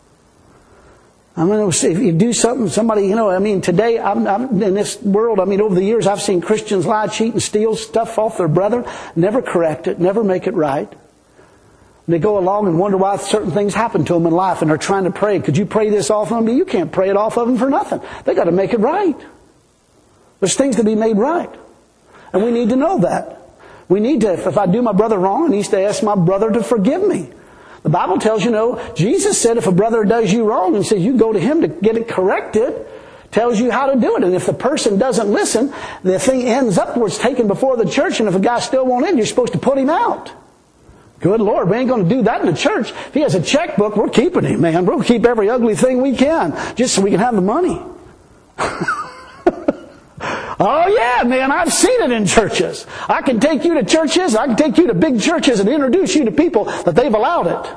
I mean, if you do something, somebody, you know, I mean, today, I'm, I'm in this world, I mean, over the years, I've seen Christians lie, cheat, and steal stuff off their brethren, never correct it, never make it right. They go along and wonder why certain things happen to them in life, and they're trying to pray. Could you pray this off of them? You can't pray it off of them for nothing. They got to make it right. There's things to be made right. And we need to know that. We need to, if I do my brother wrong, I need to ask my brother to forgive me. The Bible tells you, know, Jesus said if a brother does you wrong and says you go to him to get it corrected, tells you how to do it. And if the person doesn't listen, the thing ends up where it's taken before the church, and if a guy still won't in, you're supposed to put him out. Good Lord, we ain't going to do that in the church. If he has a checkbook, we're keeping him, man. We'll keep every ugly thing we can, just so we can have the money. Oh yeah, man, I've seen it in churches. I can take you to churches, I can take you to big churches and introduce you to people that they've allowed it.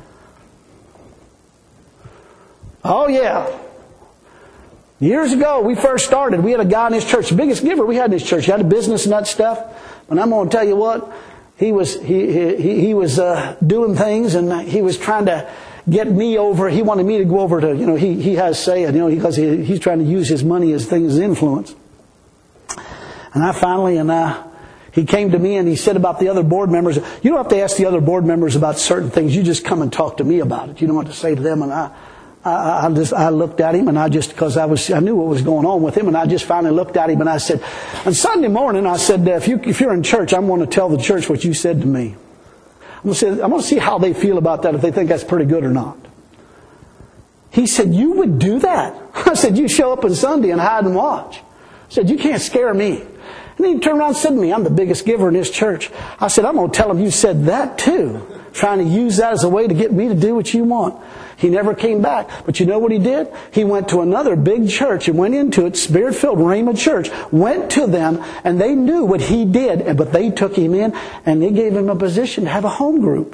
Oh yeah. Years ago, we first started, we had a guy in his church, the biggest giver we had in his church. He had a business and that stuff. But I'm going to tell you what, he was he he, he was uh, doing things, and he was trying to get me over. He wanted me to go over to, you know, he he has say, you know, because he, he's trying to use his money as things as influence. And I finally, and uh, he came to me and he said about the other board members, you don't have to ask the other board members about certain things. You just come and talk to me about it. You don't want to say to them. And I, I, I just, I looked at him, and I just, because I was, I knew what was going on with him, and I just finally looked at him and I said, on Sunday morning, I said, if you, if you're in church, I'm going to tell the church what you said to me. I'm going to say, I'm going to see how they feel about that, if they think that's pretty good or not. He said, you would do that? I said, you show up on Sunday and hide and watch. I said, you can't scare me. And then he turned around and said to me, I'm the biggest giver in this church. I said, I'm going to tell him you said that too. Trying to use that as a way to get me to do what you want. He never came back. But you know what he did? He went to another big church and went into it, Spirit-filled Rhema Church, went to them, and they knew what he did, but they took him in and they gave him a position to have a home group.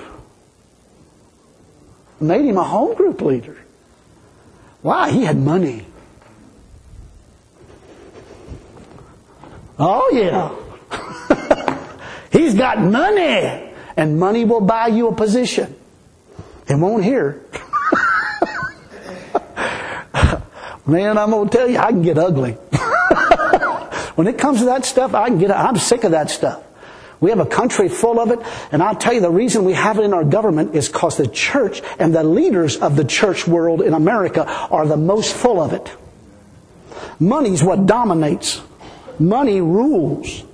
Made him a home group leader. Why? He had money. Oh yeah. He's got money. And money will buy you a position. It won't here. Man, I'm going to tell you, I can get ugly. When it comes to that stuff, I can get, I'm sick of that stuff. We have a country full of it, and I'll tell you the reason we have it in our government is because the church and the leaders of the church world in America are the most full of it. Money's what dominates. Money rules.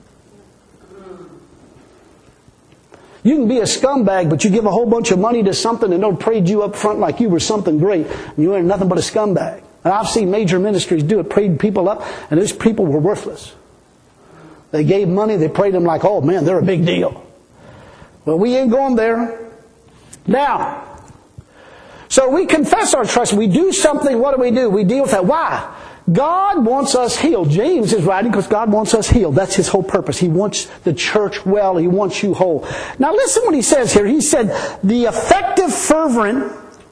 You can be a scumbag, but you give a whole bunch of money to something and they'll parade you up front like you were something great, and you ain't nothing but a scumbag. And I've seen major ministries do it, parade people up, and those people were worthless. They gave money, they prayed them like, oh man, they're a big deal. Well, we ain't going there. Now, so we confess our trust. We do something, what do we do? We deal with that. Why? God wants us healed. James is writing because God wants us healed. That's his whole purpose. He wants the church well. He wants you whole. Now listen what he says here. He said, the effective fervent,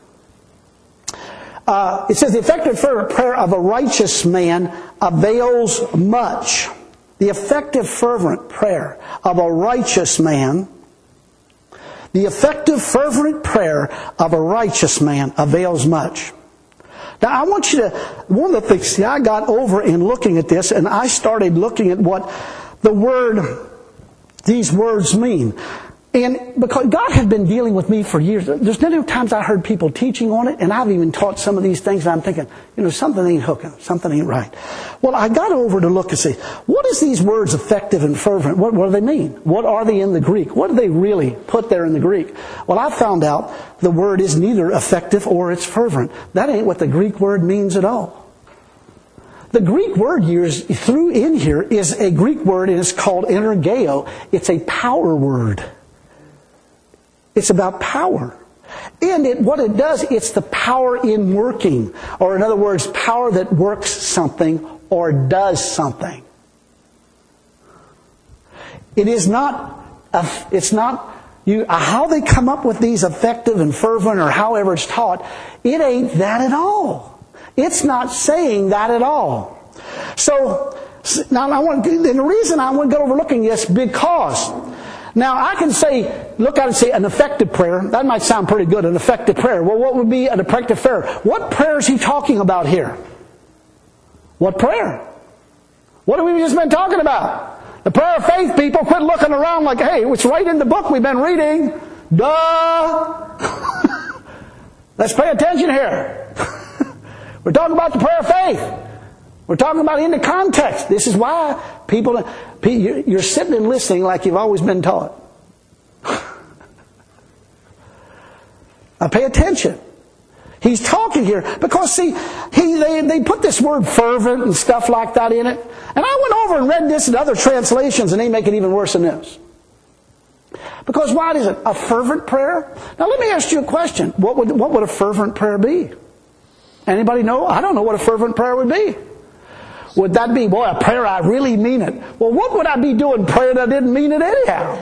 uh, it says, the effective fervent prayer of a righteous man avails much. The effective fervent prayer of a righteous man, the effective fervent prayer of a righteous man avails much. Now I want you to, one of the things see, I got over in looking at this, and I started looking at what the word, these words mean. And because God had been dealing with me for years, there's many times I heard people teaching on it, and I've even taught some of these things, and I'm thinking, you know, something ain't hooking, something ain't right. Well, I got over to look and say, what is these words effective and fervent? What, what do they mean? What are they in the Greek? What do they really put there in the Greek? Well, I found out the word is neither effective or it's fervent. That ain't what the Greek word means at all. The Greek word used through in here is a Greek word, and it's called energeo. It's a power word. It's about power. And it, what it does, it's the power in working. Or in other words, power that works something or does something. It is not, it's not, you, how they come up with these effective and fervent or however it's taught, it ain't that at all. It's not saying that at all. So, now I want, and the reason I want to go overlooking this, because, now I can say, look at it and say an effective prayer. That might sound pretty good, an effective prayer. Well, what would be an effective prayer? What prayer is he talking about here? What prayer? What have we just been talking about? The prayer of faith, people. Quit looking around like, hey, it's right in the book we've been reading. Duh! Let's pay attention here. We're talking about the prayer of faith. We're talking about in the context. This is why people, you're sitting and listening like you've always been taught. Now pay attention. He's talking here because see, he they, they put this word fervent and stuff like that in it. And I went over and read this in other translations and they make it even worse than this. Because why is it? A fervent prayer? Now let me ask you a question. What would, what would a fervent prayer be? Anybody know? I don't know what a fervent prayer would be. Would that be, boy, a prayer I really mean it? Well, what would I be doing praying I didn't mean it anyhow?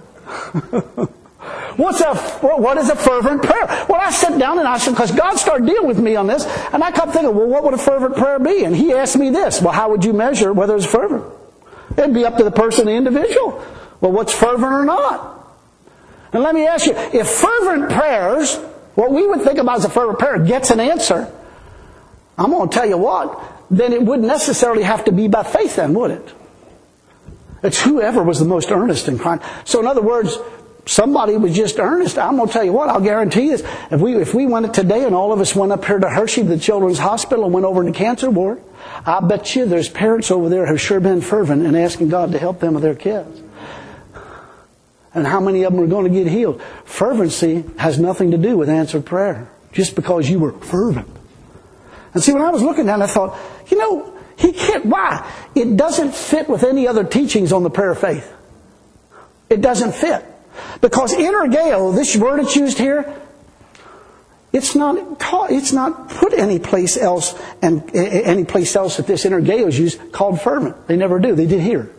What's a, what is a fervent prayer? Well, I sat down and I said, because God started dealing with me on this, and I kept thinking, well, what would a fervent prayer be? And He asked me this, well, how would you measure whether it's fervent? It'd be up to the person, the individual. Well, what's fervent or not? And let me ask you, if fervent prayers, what we would think about as a fervent prayer, gets an answer, I'm going to tell you what, then it wouldn't necessarily have to be by faith then, would it? It's whoever was the most earnest in crying. So in other words, somebody was just earnest. I'm going to tell you what, I'll guarantee you this. If we, if we went it today and all of us went up here to Hershey, the Children's Hospital, and went over in the cancer ward, I bet you there's parents over there who have sure been fervent in asking God to help them with their kids. And how many of them are going to get healed? Fervency has nothing to do with answered prayer. Just because you were fervent. And see, when I was looking at it, I thought, you know, he can't, why? It doesn't fit with any other teachings on the prayer of faith. It doesn't fit. Because energeo, this word that's used here, it's not taught, it's not put any place else, and any place else that this energeo is used called fervent. They never do. They did here.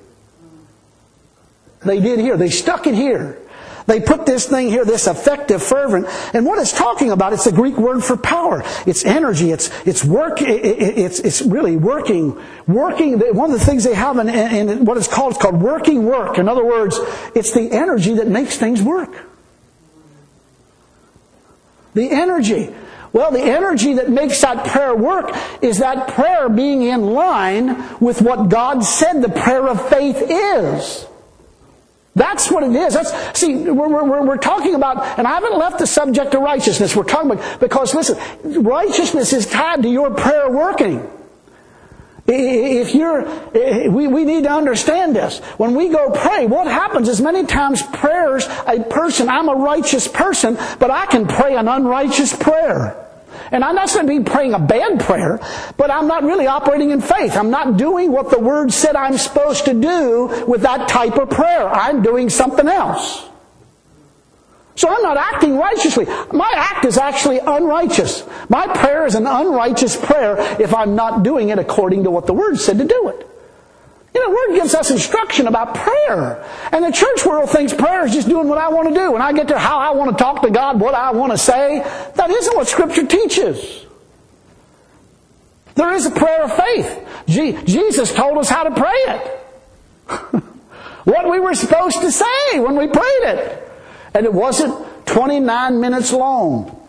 They did here. They stuck it here. They put this thing here, this effective, fervent, and what it's talking about, it's the Greek word for power. It's energy. It's it's work. It, it, it's it's really working. Working. One of the things they have in, in what it's called, it's called working work. In other words, it's the energy that makes things work. The energy. Well, the energy that makes that prayer work is that prayer being in line with what God said the prayer of faith is. That's what it is. That's, see, we're, we're, we're talking about, and I haven't left the subject of righteousness. We're talking about, because listen, righteousness is tied to your prayer working. If you're, we, we need to understand this. When we go pray, what happens is many times prayers, a person, I'm a righteous person, but I can pray an unrighteous prayer. And I'm not going to be praying a bad prayer, but I'm not really operating in faith. I'm not doing what the Word said I'm supposed to do with that type of prayer. I'm doing something else. So I'm not acting righteously. My act is actually unrighteous. My prayer is an unrighteous prayer if I'm not doing it according to what the Word said to do it. You know, the Word gives us instruction about prayer. And the church world thinks prayer is just doing what I want to do. When I get to how I want to talk to God, what I want to say, that isn't what Scripture teaches. There is a prayer of faith. Je- Jesus told us how to pray it. What we were supposed to say when we prayed it. And it wasn't twenty-nine minutes long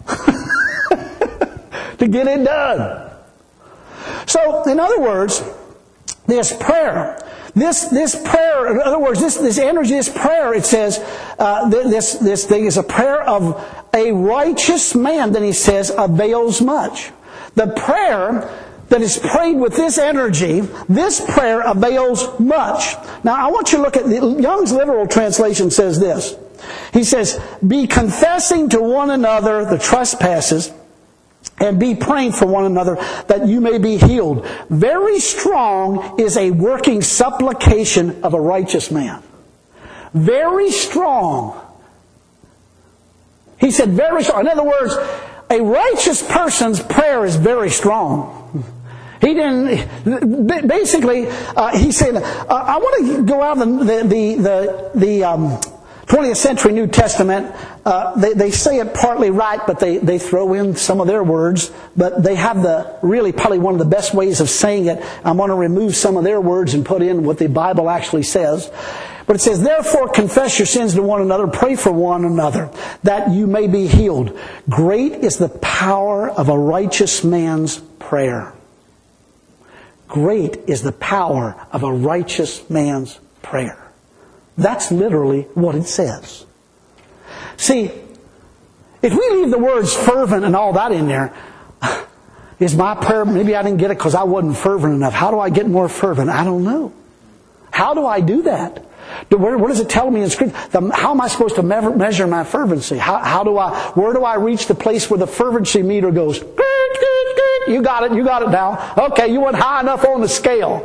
to get it done. So, in other words, this prayer, this this prayer, in other words, this this energy, this prayer, it says, uh, this this thing is a prayer of a righteous man. Then he says, avails much. The prayer that is prayed with this energy, this prayer avails much. Now, I want you to look at the Young's literal translation says this. He says, be confessing to one another the trespasses, and be praying for one another that you may be healed. Very strong is a working supplication of a righteous man. Very strong. He, He said very strong. In other words, a righteous person's prayer is very strong. He didn't, basically, uh, he said, uh, I want to go out of the, the, the, the um, twentieth century New Testament. Uh, they, they say it partly right, but they, they throw in some of their words. But they have the, really probably one of the best ways of saying it. I'm going to remove some of their words and put in what the Bible actually says. But it says, therefore confess your sins to one another, pray for one another, that you may be healed. Great is the power of a righteous man's prayer. Great is the power of a righteous man's prayer. That's literally what it says. See, if we leave the words fervent and all that in there, is my prayer, maybe I didn't get it because I wasn't fervent enough. How do I get more fervent? I don't know. How do I do that? Where, where does it tell me in Scripture? The, how am I supposed to me- measure my fervency? How, how do I? Where do I reach the place where the fervency meter goes? You got it. You got it now. Okay, you went high enough on the scale.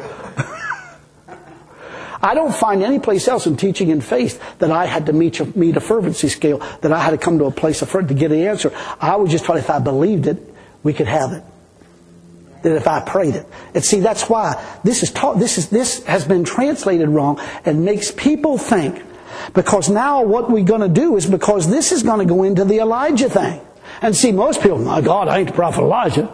I don't find any place else in teaching in faith that I had to meet a, meet a fervency scale, that I had to come to a place of fervency to get an answer. I was just taught if I believed it, we could have it. That if I prayed it. And see, that's why this is taught, this is, this has been translated wrong and makes people think, because now what we're going to do is, because this is going to go into the Elijah thing. And see, most people, my God, I ain't the prophet Elijah.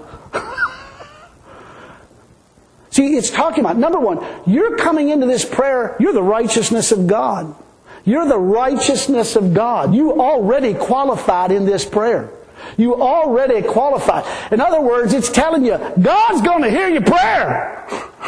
See, it's talking about, number one, you're coming into this prayer, you're the righteousness of God. You're the righteousness of God. You already qualified in this prayer. You already qualified. In other words, it's telling you, God's going to hear your prayer.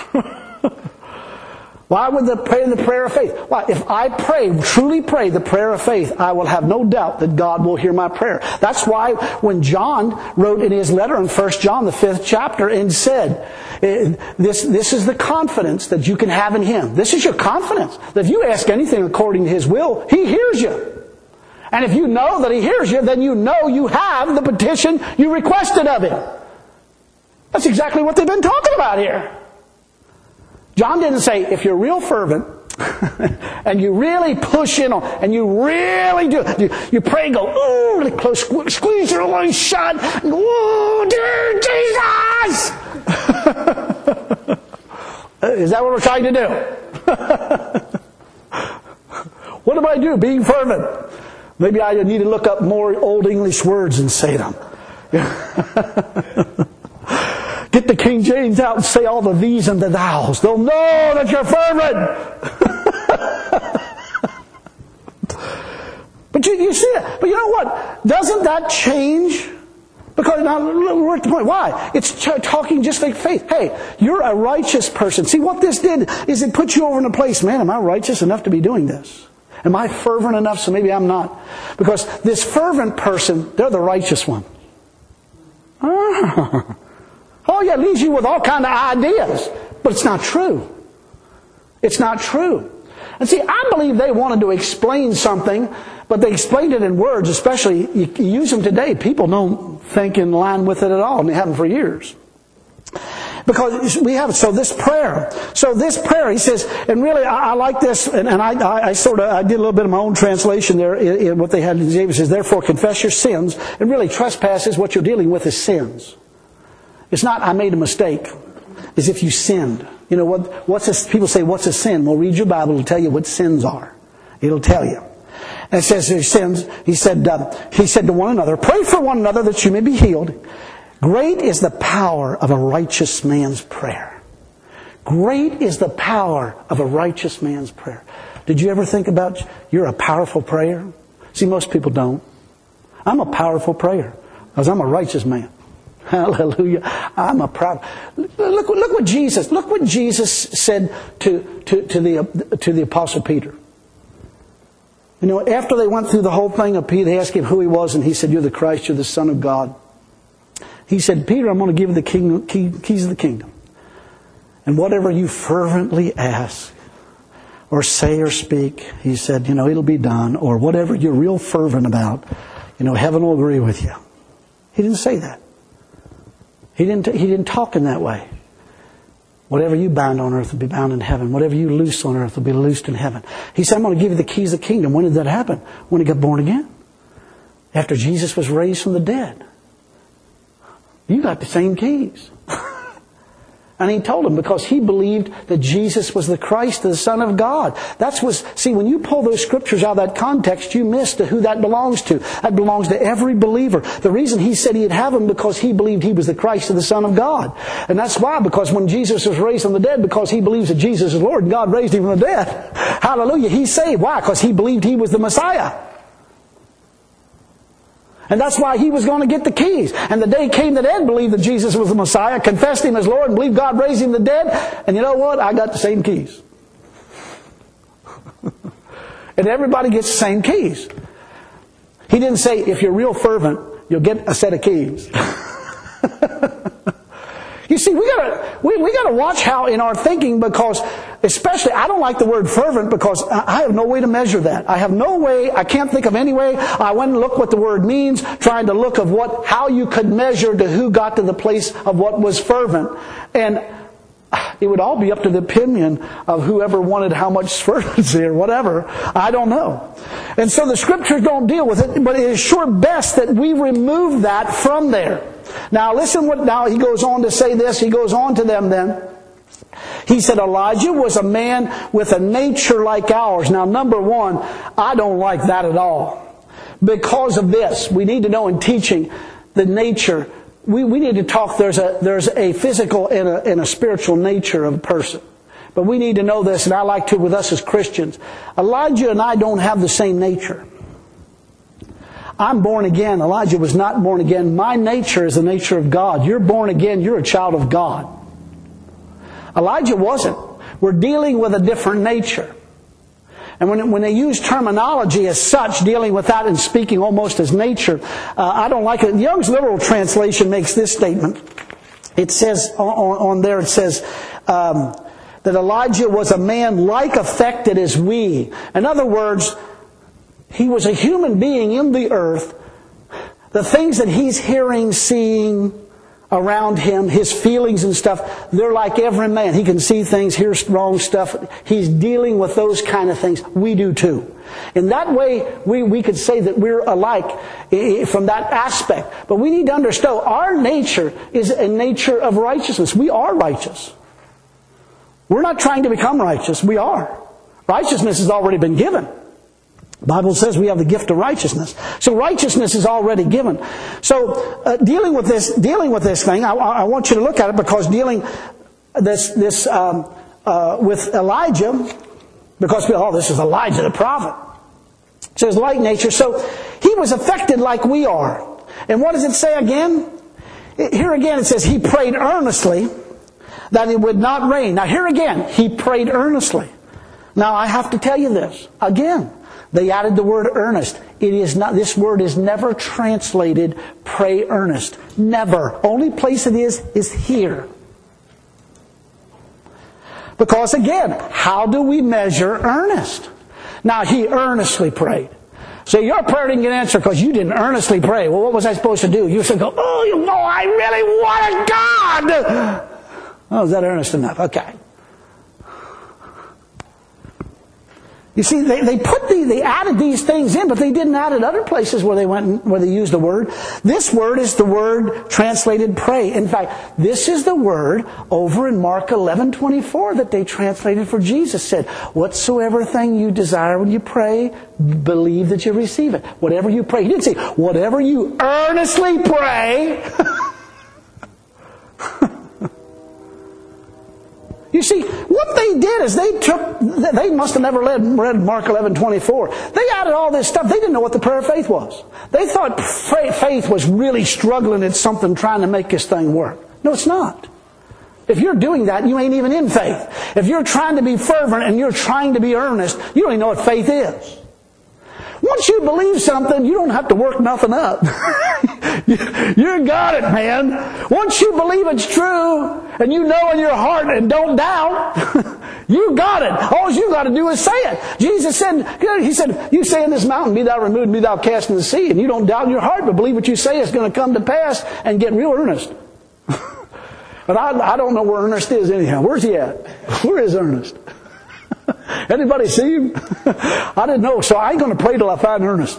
Why would the pray the prayer of faith? Why? If I pray, truly pray the prayer of faith, I will have no doubt that God will hear my prayer. That's why when John wrote in his letter in First John, the fifth chapter, and said, this, this is the confidence that you can have in Him. This is your confidence. That if you ask anything according to His will, He hears you. And if you know that He hears you, then you know you have the petition you requested of Him. That's exactly what they've been talking about here. John didn't say, if you're real fervent, and you really push in on, and you really do, you, you pray and go, ooh, really close, squeeze your lungs shut, ooh, dear Jesus! Is that what we're trying to do? What do I do, being fervent? Maybe I need to look up more Old English words and say them. Get the King James out and say all the these and the thous. They'll know that you're fervent. But you, you see that. But you know what? Doesn't that change? Because now we're at the point. Why? It's t- talking just like faith. Hey, you're a righteous person. See, what this did is it put you over in a place. Man, am I righteous enough to be doing this? Am I fervent enough? So maybe I'm not. Because this fervent person, they're the righteous one. Ah. Oh yeah, it leaves you with all kind of ideas. But it's not true. It's not true. And see, I believe they wanted to explain something, but they explained it in words, especially, you, you use them today. People don't think in line with it at all, and they haven't for years. Because we have, so this prayer, so this prayer, he says, and really I, I like this, and, and I, I, I sort of, I did a little bit of my own translation there, in, in what they had in James. It says, therefore confess your sins, and really trespasses, what you're dealing with is sins. It's not, I made a mistake. It's if you sinned. You know, what? What's a, people say, what's a sin? Well, read your Bible. It'll tell you what sins are. It'll tell you. And it says, there's sins. He said, uh, he said to one another, pray for one another that you may be healed. Great is the power of a righteous man's prayer. Great is the power of a righteous man's prayer. Did you ever think about, you're a powerful prayer? See, most people don't. I'm a powerful prayer because I'm a righteous man. Hallelujah. I'm a proud. Look, look what Jesus, look what Jesus said to, to, to the, to the Apostle Peter. You know, after they went through the whole thing of Peter, they asked him who he was, and he said, you're the Christ, you're the Son of God. He said, Peter, I'm going to give you the kingdom, key, keys of the kingdom. And whatever you fervently ask, or say or speak, he said, you know, it'll be done. Or whatever you're real fervent about, you know, heaven will agree with you. He didn't say that. He didn't, he didn't talk in that way. Whatever you bind on earth will be bound in heaven. Whatever you loose on earth will be loosed in heaven. He said, I'm going to give you the keys of the kingdom. When did that happen? When he got born again. after Jesus was raised from the dead. You got the same keys. And he told him because he believed that Jesus was the Christ, the Son of God. That's was see, when you pull those scriptures out of that context, you miss to who that belongs to. That belongs to every believer. The reason he said he'd have him because he believed he was the Christ, the Son of God. And that's why, because when Jesus was raised from the dead, because he believes that Jesus is Lord and God raised him from the dead. Hallelujah. He's saved. Why? Because he believed he was the Messiah. And that's why he was going to get the keys. And the day came that Ed believed that Jesus was the Messiah, confessed him as Lord, and believed God raised him from the dead. And you know what? I got the same keys. And everybody gets the same keys. He didn't say, if you're real fervent, you'll get a set of keys. You see, we gotta we, we gotta watch how in our thinking, because especially I don't like the word fervent because I have no way to measure that. I have no way, I can't think of any way. I went and looked what the word means, trying to look of what how you could measure to who got to the place of what was fervent. And it would all be up to the opinion of whoever wanted how much fervency or whatever. I don't know. And so the scriptures don't deal with it, but it is sure best that we remove that from there. Now listen what, now he goes on to say this, he goes on to them then. He said Elijah was a man with a nature like ours. Now number one, I don't like that at all. Because of this, we need to know in teaching the nature. We, we need to talk, there's a, there's a physical and a, and a spiritual nature of a person. But we need to know this, and I like to with us as Christians. Elijah and I don't have the same nature. I'm born again. Elijah was not born again. My nature is the nature of God. You're born again. You're a child of God. Elijah wasn't. We're dealing with a different nature. And when, when they use terminology as such, dealing with that and speaking almost as nature, uh, I don't like it. Young's Literal Translation makes this statement. It says, on, on there it says, um, that Elijah was a man like affected as we. In other words, he was a human being in the earth. The things that he's hearing, seeing around him, his feelings and stuff, they're like every man. He can see things, hear wrong stuff. He's dealing with those kind of things. We do too. In that way, we, we could say that we're alike from that aspect. But we need to understand our nature is a nature of righteousness. We are righteous. We're not trying to become righteous. We are. Righteousness has already been given. The Bible says we have the gift of righteousness. So righteousness is already given. So uh, dealing with this, dealing with this thing, I, I want you to look at it because dealing this this um, uh, with Elijah, because oh, this is Elijah the prophet. It says like nature. So he was affected like we are. And what does it say again? Here again it says he prayed earnestly that it would not rain. Now here again, he prayed earnestly. Now I have to tell you this again. They added the word earnest. It is not, this word is never translated pray earnest. Never. Only place it is, is here. Because again, how do we measure earnest? Now he earnestly prayed. So your prayer didn't get answered because you didn't earnestly pray. Well, what was I supposed to do? You should go, oh, you know, I really wanted God. Oh, is that earnest enough? Okay. You see, they, they put the, they added these things in, but they didn't add it other places where they went, and, where they used the word. This word is the word translated pray. In fact, this is the word over in Mark eleven twenty-four that they translated for Jesus. Said, whatsoever thing you desire when you pray, believe that you receive it. Whatever you pray. He didn't say, whatever you earnestly pray. You see, what they did is they took, they must have never read, read Mark eleven twenty-four. They added all this stuff. They didn't know what the prayer of faith was. They thought faith was really struggling at something trying to make this thing work. No, it's not. If you're doing that, you ain't even in faith. If you're trying to be fervent and you're trying to be earnest, you don't even know what faith is. Once you believe something, you don't have to work nothing up. You got it, man. Once you believe it's true, and you know in your heart and don't doubt, you got it. All you got to do is say it. Jesus said, He said, you say in this mountain, be thou removed, be thou cast in the sea, and you don't doubt in your heart, but believe what you say is going to come to pass and get real earnest. But I, I don't know where Ernest is anyhow. Where's he at? Where is Ernest? Anybody see him? I didn't know, so I ain't going to pray till I find Ernest.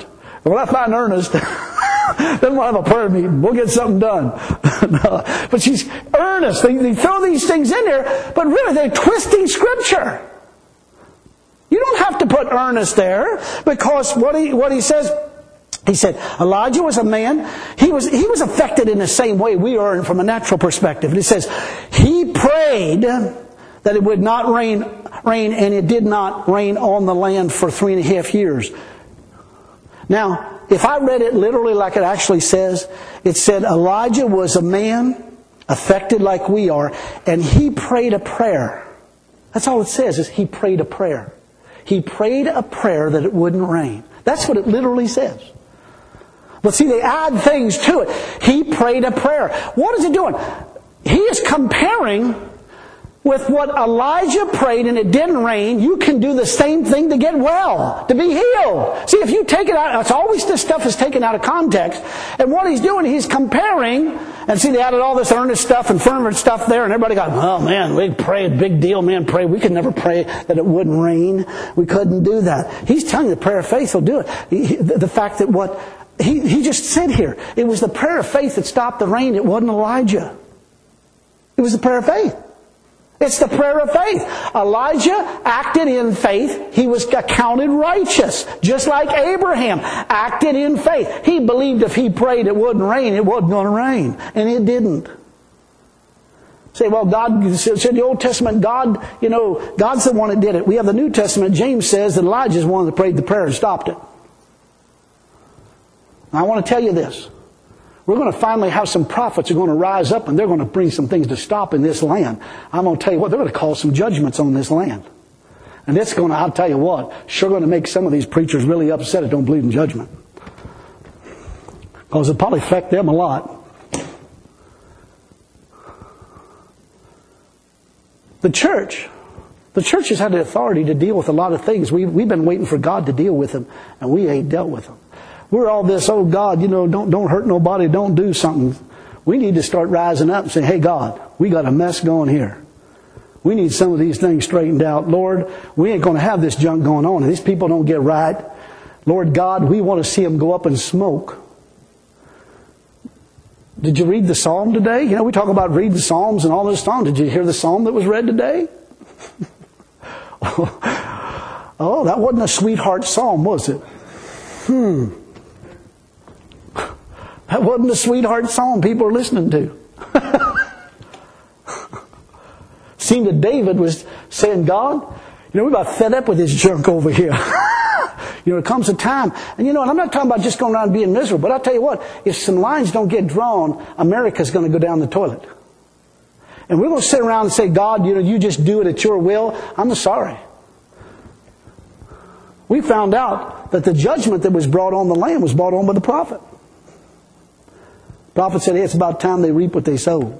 When I find Ernest, then we'll have a prayer meeting. We'll get something done. No. But she's earnest. They, they throw these things in there, but really they're twisting Scripture. You don't have to put earnest there, because what he what he says, he said Elijah was a man. He was he was affected in the same way we are from a natural perspective. And he says he prayed that it would not rain, rain, and it did not rain on the land for three and a half years. Now, if I read it literally like it actually says, it said Elijah was a man affected like we are, and he prayed a prayer. That's all it says, is he prayed a prayer. He prayed a prayer that it wouldn't rain. That's what it literally says. But see, they add things to it. He prayed a prayer. What is he doing? He is comparing with what Elijah prayed and it didn't rain. You can do the same thing to get well, to be healed. See, if you take it out, it's always this stuff is taken out of context. And what he's doing, he's comparing. And see, they added all this earnest stuff and fervent stuff there, and everybody got, oh man, we prayed, big deal, man, pray. We could never pray that it wouldn't rain. We couldn't do that. He's telling you the prayer of faith will do it. He, the, the fact that what, he, he just said here, it was the prayer of faith that stopped the rain. It wasn't Elijah. It was the prayer of faith. It's the prayer of faith. Elijah acted in faith. He was accounted righteous. Just like Abraham acted in faith. He believed if he prayed it wouldn't rain, it wasn't going to rain. And it didn't. Say, well, God said the Old Testament, God, you know, God's the one that did it. We have the New Testament. James says that Elijah's the one that prayed the prayer and stopped it. I want to tell you this. We're going to finally have some prophets who are going to rise up, and they're going to bring some things to stop in this land. I'm going to tell you what, they're going to call some judgments on this land. And it's going to, I'll tell you what, sure going to make some of these preachers really upset that don't believe in judgment. Because it'll probably affect them a lot. The church, the church has had the authority to deal with a lot of things. We, we've been waiting for God to deal with them, and we ain't dealt with them. We're all this, oh God, you know, don't don't hurt nobody, don't do something. We need to start rising up and saying, hey God, we got a mess going here. We need some of these things straightened out. Lord, we ain't going to have this junk going on. If these people don't get right, Lord God, we want to see them go up in smoke. Did you read the psalm today? You know, we talk about reading the psalms and all this stuff. Did you hear the psalm that was read today? Oh, that wasn't a sweetheart psalm, was it? Hmm. That wasn't the sweetheart song people are listening to. Seemed that David was saying, God, you know, we're about fed up with this junk over here. You know, it comes a time, and you know, and I'm not talking about just going around being miserable, but I'll tell you what, if some lines don't get drawn, America's going to go down the toilet. And we're going to sit around and say, God, you know, you just do it at your will. I'm sorry. We found out that the judgment that was brought on the land was brought on by the prophet. The prophet said, hey, it's about time they reap what they sow.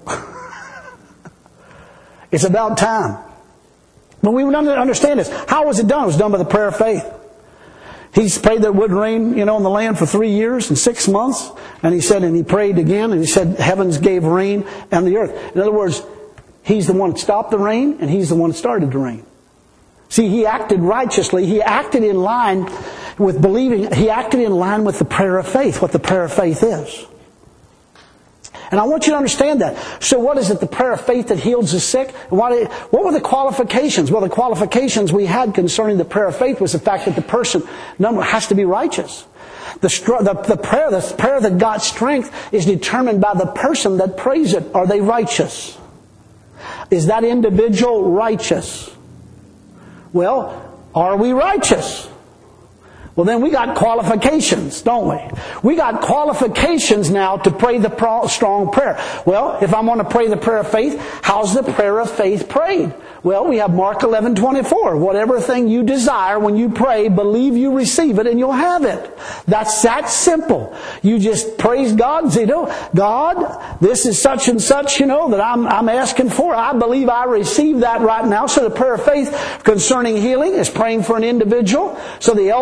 It's about time. But we would understand this. How was it done? It was done by the prayer of faith. He prayed that it wouldn't rain, you know, in the land for three years and six months. And he said, and he prayed again, and he said, heavens gave rain and the earth. In other words, he's the one that stopped the rain, and he's the one that started the rain. See, he acted righteously. He acted in line with believing. He acted in line with the prayer of faith, what the prayer of faith is. And I want you to understand that. So what is it? The prayer of faith that heals the sick? What, what were the qualifications? Well, the qualifications we had concerning the prayer of faith was the fact that the person, number, has to be righteous. The, the, the prayer, the prayer that got strength is determined by the person that prays it. Are they righteous? Is that individual righteous? Well, are we righteous? Well, then we got qualifications, don't we? We got qualifications now to pray the strong prayer. Well, if I'm going to pray the prayer of faith, how's the prayer of faith prayed? Well, we have Mark eleven twenty-four. Whatever thing you desire when you pray, believe you receive it and you'll have it. That's that simple. You just praise God. You know, God, this is such and such, you know, that I'm, I'm asking for. I believe I receive that right now. So the prayer of faith concerning healing is praying for an individual. So the elder would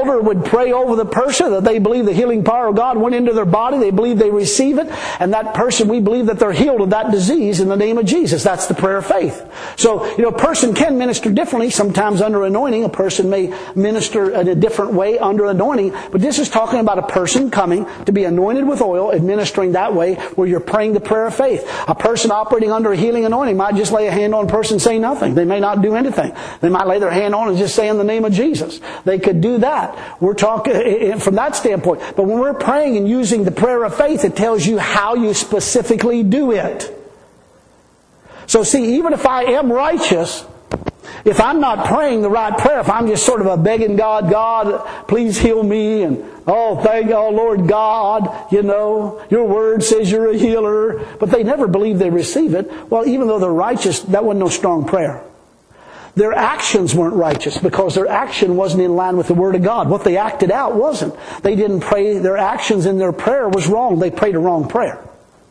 would pray over the person, that they believe the healing power of God went into their body, they believe they receive it, and that person, we believe that they're healed of that disease in the name of Jesus. That's the prayer of faith. So, you know, a person can minister differently. Sometimes under anointing, a person may minister in a different way under anointing, but this is talking about a person coming to be anointed with oil, administering that way, where you're praying the prayer of faith. A person operating under a healing anointing might just lay a hand on a person and say nothing. They may not do anything. They might lay their hand on and just say in the name of Jesus. They could do that. We're talking from that standpoint. But when we're praying and using the prayer of faith, it tells you how you specifically do it. So see, even if I am righteous, if I'm not praying the right prayer, if I'm just sort of a begging God, God, please heal me, and oh, thank you, oh Lord God, you know, your word says you're a healer, but they never believe they receive it, well, even though they're righteous, that wasn't no strong prayer. Their actions weren't righteous because their action wasn't in line with the Word of God. What they acted out wasn't. They didn't pray, their actions in their prayer was wrong. They prayed a wrong prayer.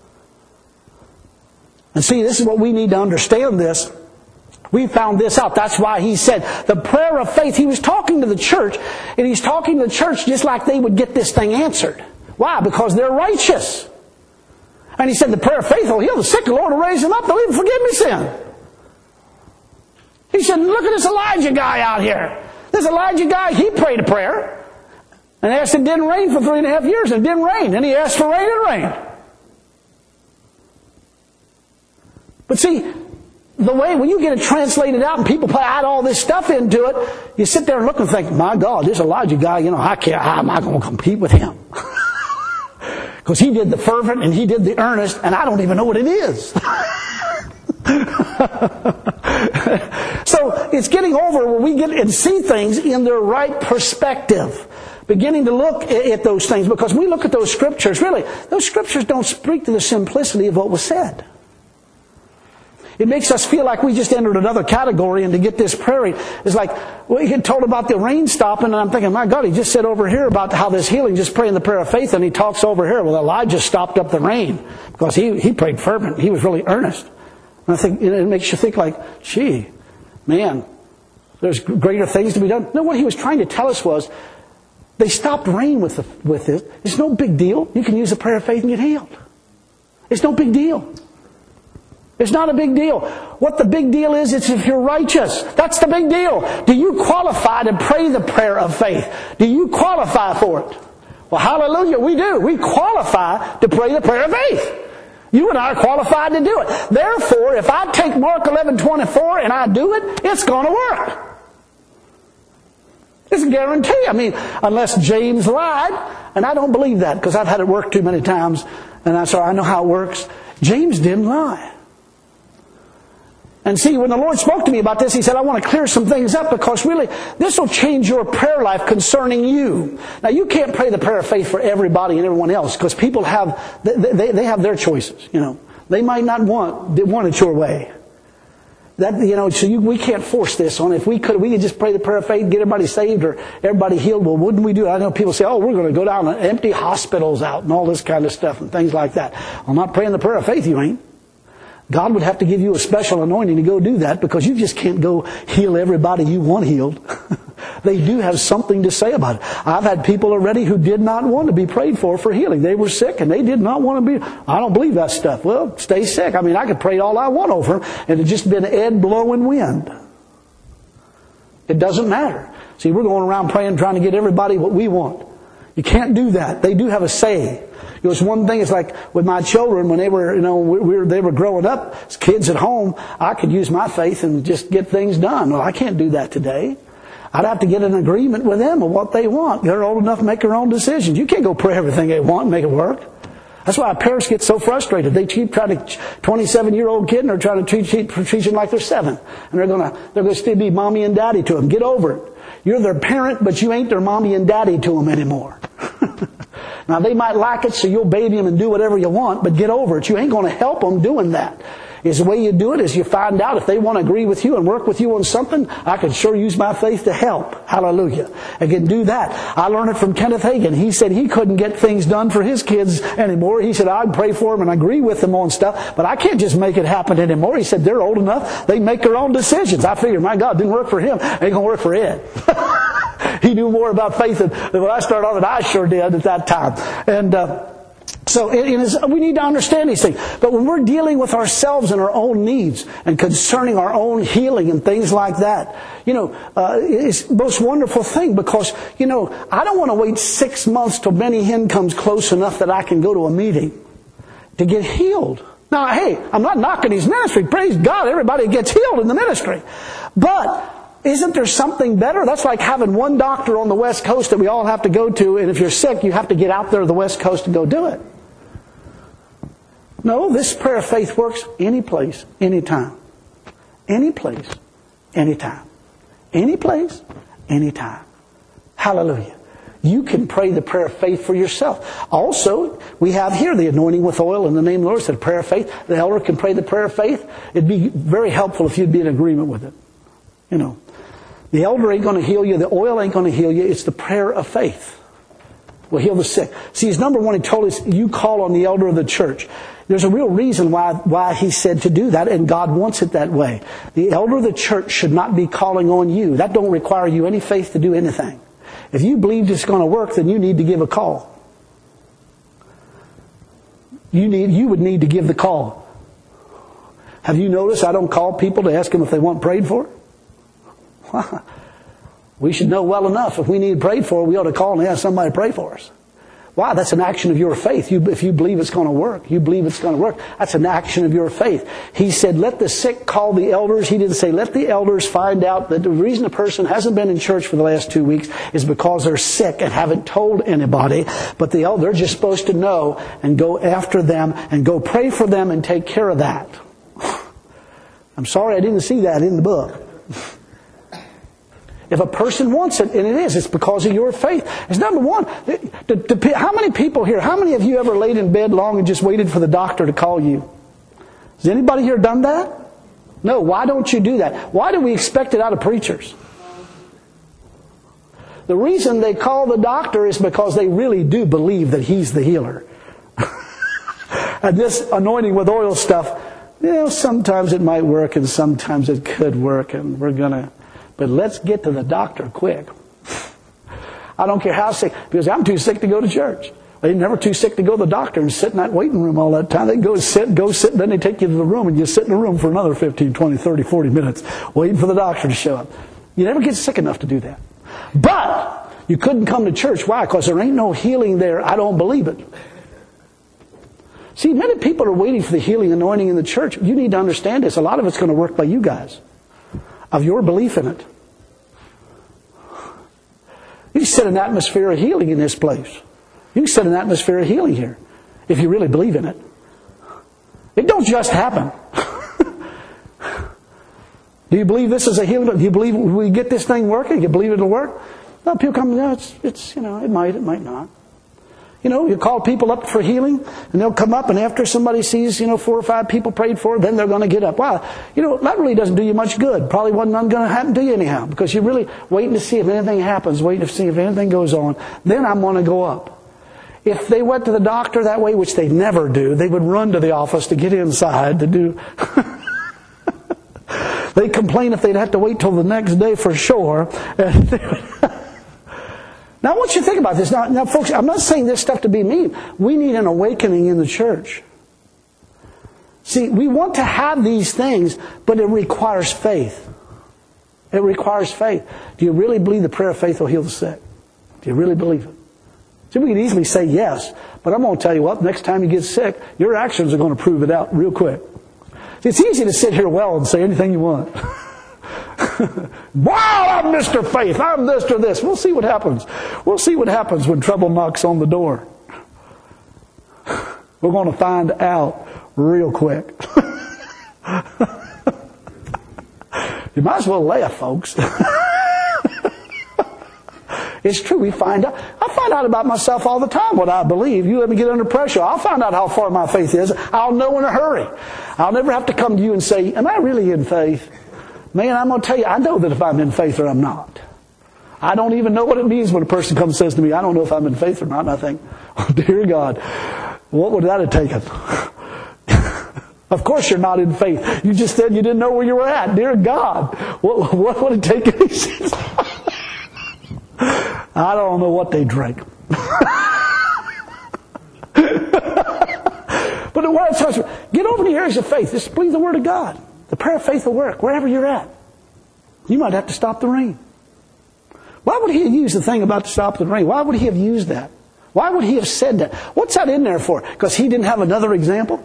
And see, this is what we need to understand this. We found this out. That's why he said the prayer of faith. He was talking to the church, and he's talking to the church just like they would get this thing answered. Why? Because they're righteous. And he said the prayer of faith will heal the sick. The Lord will raise them up. They'll even forgive me sin. He said, look at this Elijah guy out here. This Elijah guy, he prayed a prayer and asked it didn't rain for three and a half years, and it didn't rain. And he asked for rain, and it rained. But see, the way when you get it translated out and people add all this stuff into it, you sit there and look and think, my God, this Elijah guy, you know, I can't, how am I going to compete with him? Because he did the fervent and he did the earnest, and I don't even know what it is. So it's getting over where we get and see things in their right perspective. Beginning to look at those things, because we look at those scriptures, really, those scriptures don't speak to the simplicity of what was said. It makes us feel like we just entered another category, and to get this prayer, it's like, we get told about the rain stopping, and I'm thinking, my God, he just said over here about how this healing, just praying the prayer of faith, and he talks over here, well, Elijah stopped up the rain, because he, he prayed fervent, he was really earnest. And I think, it makes you think like, gee, man, there's greater things to be done. No, what he was trying to tell us was, they stopped rain with the, with it. It's no big deal. You can use a prayer of faith and get healed. It's no big deal. It's not a big deal. What the big deal is, it's if you're righteous. That's the big deal. Do you qualify to pray the prayer of faith? Do you qualify for it? Well, hallelujah, we do. We qualify to pray the prayer of faith. You and I are qualified to do it. Therefore, if I take Mark eleven twenty-four and I do it, it's going to work. It's a guarantee. I mean, unless James lied, and I don't believe that because I've had it work too many times, and I so I know how it works. James didn't lie. And see, when the Lord spoke to me about this, He said, I want to clear some things up because really, this will change your prayer life concerning you. Now, you can't pray the prayer of faith for everybody and everyone else because people have, they, they have their choices, you know. They might not want, they want it your way. That, you know, so you, we can't force this on. If we could, we could just pray the prayer of faith, get everybody saved or everybody healed. Well, wouldn't we do it? I know people say, oh, we're going to go down and empty hospitals out and all this kind of stuff and things like that. I'm not praying the prayer of faith, you ain't. God would have to give you a special anointing to go do that because you just can't go heal everybody you want healed. They do have something to say about it. I've had people already who did not want to be prayed for for healing. They were sick and they did not want to be. I don't believe that stuff. Well, stay sick. I mean, I could pray all I want over them and it's just been ed blowing wind. It doesn't matter. See, we're going around praying, trying to get everybody what we want. You can't do that. They do have a say. It was one thing, it's like with my children, when they were, you know, we were, they were growing up as kids at home, I could use my faith and just get things done. Well, I can't do that today. I'd have to get an agreement with them of what they want. They're old enough to make their own decisions. You can't go pray everything they want and make it work. That's why parents get so frustrated. They keep trying to, twenty-seven-year-old kid, and they're trying to treat, treat, treat them like they're seven. And they're going to, they're going to still be mommy and daddy to them. Get over it. You're their parent, but you ain't their mommy and daddy to them anymore. Now, they might like it, so you'll baby them and do whatever you want, but get over it. You ain't going to help them doing that. Is the way you do it is you find out if they want to agree with you and work with you on something, I can sure use my faith to help. Hallelujah. I can do that. I learned it from Kenneth Hagin. He said he couldn't get things done for his kids anymore. He said, I'd pray for them and agree with them on stuff, but I can't just make it happen anymore. He said, they're old enough. They make their own decisions. I figured, my God, it didn't work for him. It ain't going to work for Ed. he knew more about faith than, than when I started on it. I sure did at that time. And uh, so it, it is, we need to understand these things. But when we're dealing with ourselves and our own needs and concerning our own healing and things like that, you know, uh, it's the most wonderful thing because, you know, I don't want to wait six months till Benny Hinn comes close enough that I can go to a meeting to get healed. Now, hey, I'm not knocking his ministry. Praise God, everybody gets healed in the ministry. But isn't there something better? That's like having one doctor on the West Coast that we all have to go to, and if you're sick, you have to get out there to the West Coast to go do it. No, this prayer of faith works any place, anytime. Any place, anytime. Any place, anytime. Hallelujah. You can pray the prayer of faith for yourself. Also, we have here the anointing with oil in the name of the Lord. It said prayer of faith. The elder can pray the prayer of faith. It'd be very helpful if you'd be in agreement with it. You know, the elder ain't going to heal you. The oil ain't going to heal you. It's the prayer of faith will heal the sick. See, his number one, he told us, you call on the elder of the church. There's a real reason why, why he said to do that, and God wants it that way. The elder of the church should not be calling on you. That don't require you any faith to do anything. If you believe it's going to work, then you need to give a call. You need, you would need to give the call. Have you noticed I don't call people to ask them if they want prayed for? We should know well enough if we need prayed for, we ought to call and ask somebody to pray for us. Why? That's an action of your faith. You, if you believe it's going to work, you believe it's going to work. That's an action of your faith. He said, let the sick call the elders. He didn't say, let the elders find out that the reason a person hasn't been in church for the last two weeks is because they're sick and haven't told anybody. But the elder, they're just supposed to know and go after them and go pray for them and take care of that. I'm sorry I didn't see that in the book. If a person wants it, and it is, it's because of your faith. It's number one. The, the, how many people here, how many of you ever laid in bed long and just waited for the doctor to call you? Has anybody here done that? No. Why don't you do that? Why do we expect it out of preachers? The reason they call the doctor is because they really do believe that he's the healer. And this anointing with oil stuff, you know, sometimes it might work and sometimes it could work, and we're going to... But let's get to the doctor quick. I don't care how sick, because I'm too sick to go to church. They're never too sick to go to the doctor and sit in that waiting room all that time. They go sit, go sit, and then they take you to the room and you sit in the room for another fifteen, twenty, thirty, forty minutes waiting for the doctor to show up. You never get sick enough to do that. But you couldn't come to church. Why? Because there ain't no healing there. I don't believe it. See, many people are waiting for the healing anointing in the church. You need to understand this. A lot of it's going to work by you guys, of your belief in it. You can set an atmosphere of healing in this place. You can set an atmosphere of healing here if you really believe in it. It don't just happen. Do you believe this is a healing? Do you believe we get this thing working? Do you believe it'll work? No, people come, no, it's, it's, you know, it might, it might not. You know, you call people up for healing, and they'll come up, and after somebody sees, you know, four or five people prayed for, then they're going to get up. Wow, you know, that really doesn't do you much good. Probably wasn't none going to happen to you anyhow, because you're really waiting to see if anything happens, waiting to see if anything goes on. Then I'm going to go up. If they went to the doctor that way, which they never do, they would run to the office to get inside to do... They'd complain if they'd have to wait till the next day for sure. Now I want you to think about this. Now, now folks, I'm not saying this stuff to be mean. We need an awakening in the church. See, we want to have these things, but it requires faith. It requires faith. Do you really believe the prayer of faith will heal the sick? Do you really believe it? See, we can easily say yes, but I'm going to tell you what, next time you get sick, your actions are going to prove it out real quick. See, it's easy to sit here well and say anything you want. Wow, I'm Mister Faith. I'm this or this. We'll see what happens. We'll see what happens when trouble knocks on the door. We're going to find out real quick. You might as well laugh, folks. It's true. We find out. I find out about myself all the time what I believe. You let me get under pressure, I'll find out how far my faith is. I'll know in a hurry. I'll never have to come to you and say, am I really in faith? Man, I'm going to tell you, I know that if I'm in faith or I'm not. I don't even know what it means when a person comes and says to me, I don't know if I'm in faith or not. And I think, oh, dear God, what would that have taken? Of course you're not in faith. You just said you didn't know where you were at. Dear God, what, what would it take? I don't know what they drank. But the word says, get over the areas of faith. Just believe the Word of God. The prayer of faith will work wherever you're at. You might have to stop the rain. Why would He have used the thing about to stop the rain? Why would He have used that? Why would He have said that? What's that in there for? Because He didn't have another example?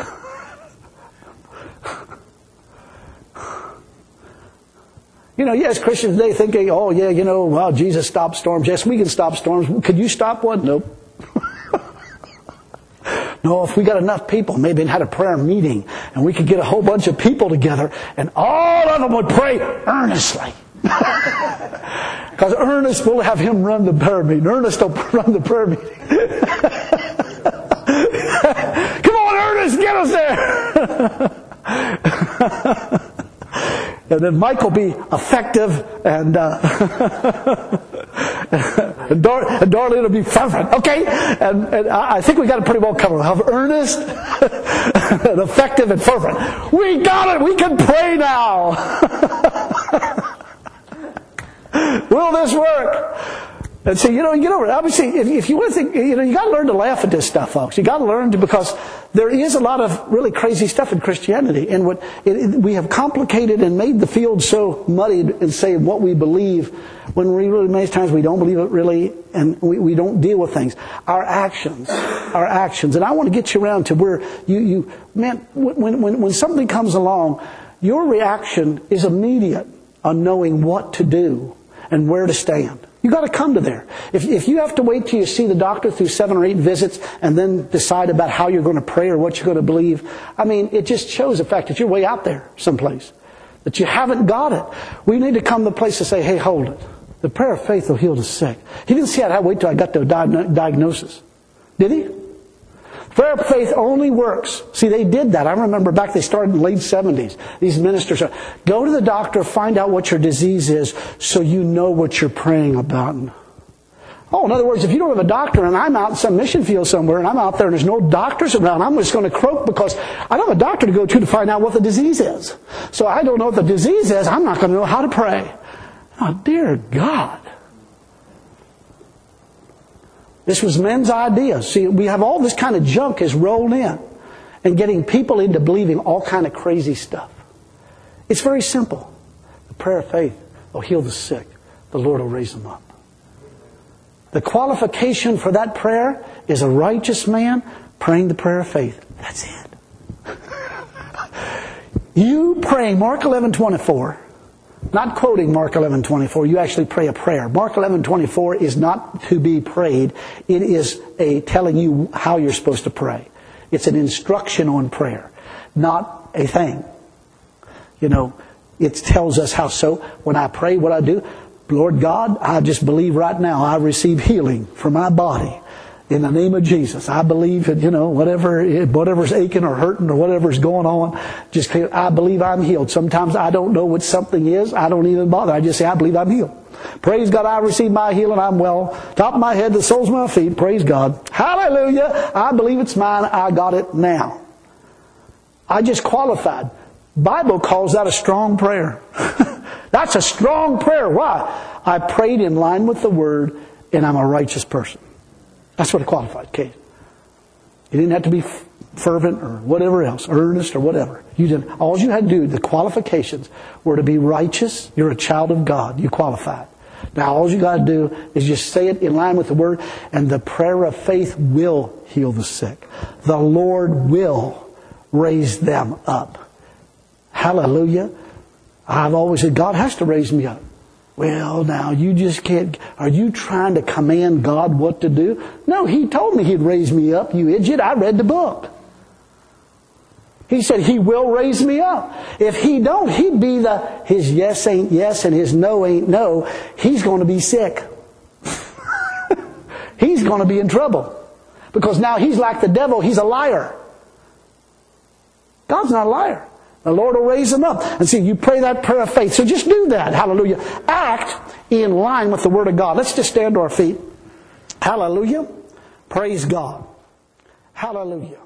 You know, yes, Christians today think, oh yeah, you know, well, Jesus stopped storms. Yes, we can stop storms. Could you stop one? Nope. No, if we got enough people, maybe had a prayer meeting, and we could get a whole bunch of people together, and all of them would pray earnestly. Because Ernest will have him run the prayer meeting. Ernest will run the prayer meeting. Come on, Ernest, get us there. And then Mike will be effective, and uh, and, Dar- and Darlene will be fervent. Okay, and, and I think we got it pretty well covered. We'll have earnest, and effective, and fervent. We got it. We can pray now. Will this work? And so, you know, you get over it. Obviously, if, if you want to think, you know, you got to learn to laugh at this stuff, folks. You got to learn to, because there is a lot of really crazy stuff in Christianity, and what it, it, we have complicated and made the field so muddied in saying what we believe, when we really many times we don't believe it really, and we, we don't deal with things. Our actions, our actions, and I want to get you around to where you, you, man, when when when something comes along, your reaction is immediate on knowing what to do and where to stand. You've got to come to there. If, if you have to wait till you see the doctor through seven or eight visits and then decide about how you're going to pray or what you're going to believe, I mean, it just shows the fact that you're way out there someplace, that you haven't got it. We need to come to the place to say, hey, hold it. The prayer of faith will heal the sick. He didn't say I'd have to wait till I got the diagnosis. Did he? Prayer of faith only works. See, they did that. I remember back, they started in the late seventies. These ministers said, go to the doctor, find out what your disease is so you know what you're praying about. Oh, in other words, if you don't have a doctor and I'm out in some mission field somewhere and I'm out there and there's no doctors around, I'm just going to croak because I don't have a doctor to go to to find out what the disease is. So I don't know what the disease is. I'm not going to know how to pray. Oh, dear God. This was men's idea. See, we have all this kind of junk is rolled in and getting people into believing all kind of crazy stuff. It's very simple. The prayer of faith will heal the sick. The Lord will raise them up. The qualification for that prayer is a righteous man praying the prayer of faith. That's it. You praying Mark eleven twenty-four. Not quoting Mark eleven twenty-four, you actually pray a prayer. Mark eleven twenty-four is not to be prayed. It is a telling you how you're supposed to pray. It's an instruction on prayer, not a thing. You know, it tells us how. So when I pray, what I do, Lord God, I just believe right now I receive healing for my body. In the name of Jesus, I believe that, you know, whatever, whatever's aching or hurting or whatever's going on, just, I believe I'm healed. Sometimes I don't know what something is. I don't even bother. I just say, I believe I'm healed. Praise God, I receive my healing. I'm well. Top of my head, the soles of my feet. Praise God. Hallelujah. I believe it's mine. I got it now. I just qualified. Bible calls that a strong prayer. That's a strong prayer. Why? I prayed in line with the Word, and I'm a righteous person. That's what a qualified case. You didn't have to be fervent or whatever else, earnest or whatever. You didn't. All you had to do, the qualifications were to be righteous. You're a child of God. You qualified. Now all you got to do is just say it in line with the Word, and the prayer of faith will heal the sick. The Lord will raise them up. Hallelujah. I've always said, God has to raise me up. Well, now, you just can't... Are you trying to command God what to do? No, He told me He'd raise me up, you idiot. I read the book. He said He will raise me up. If He don't, He'd be the... His yes ain't yes and His no ain't no. He's going to be sick. He's going to be in trouble. Because now He's like the devil. He's a liar. God's not a liar. The Lord will raise them up. And see, you pray that prayer of faith. So just do that. Hallelujah. Act in line with the Word of God. Let's just stand to our feet. Hallelujah. Praise God. Hallelujah.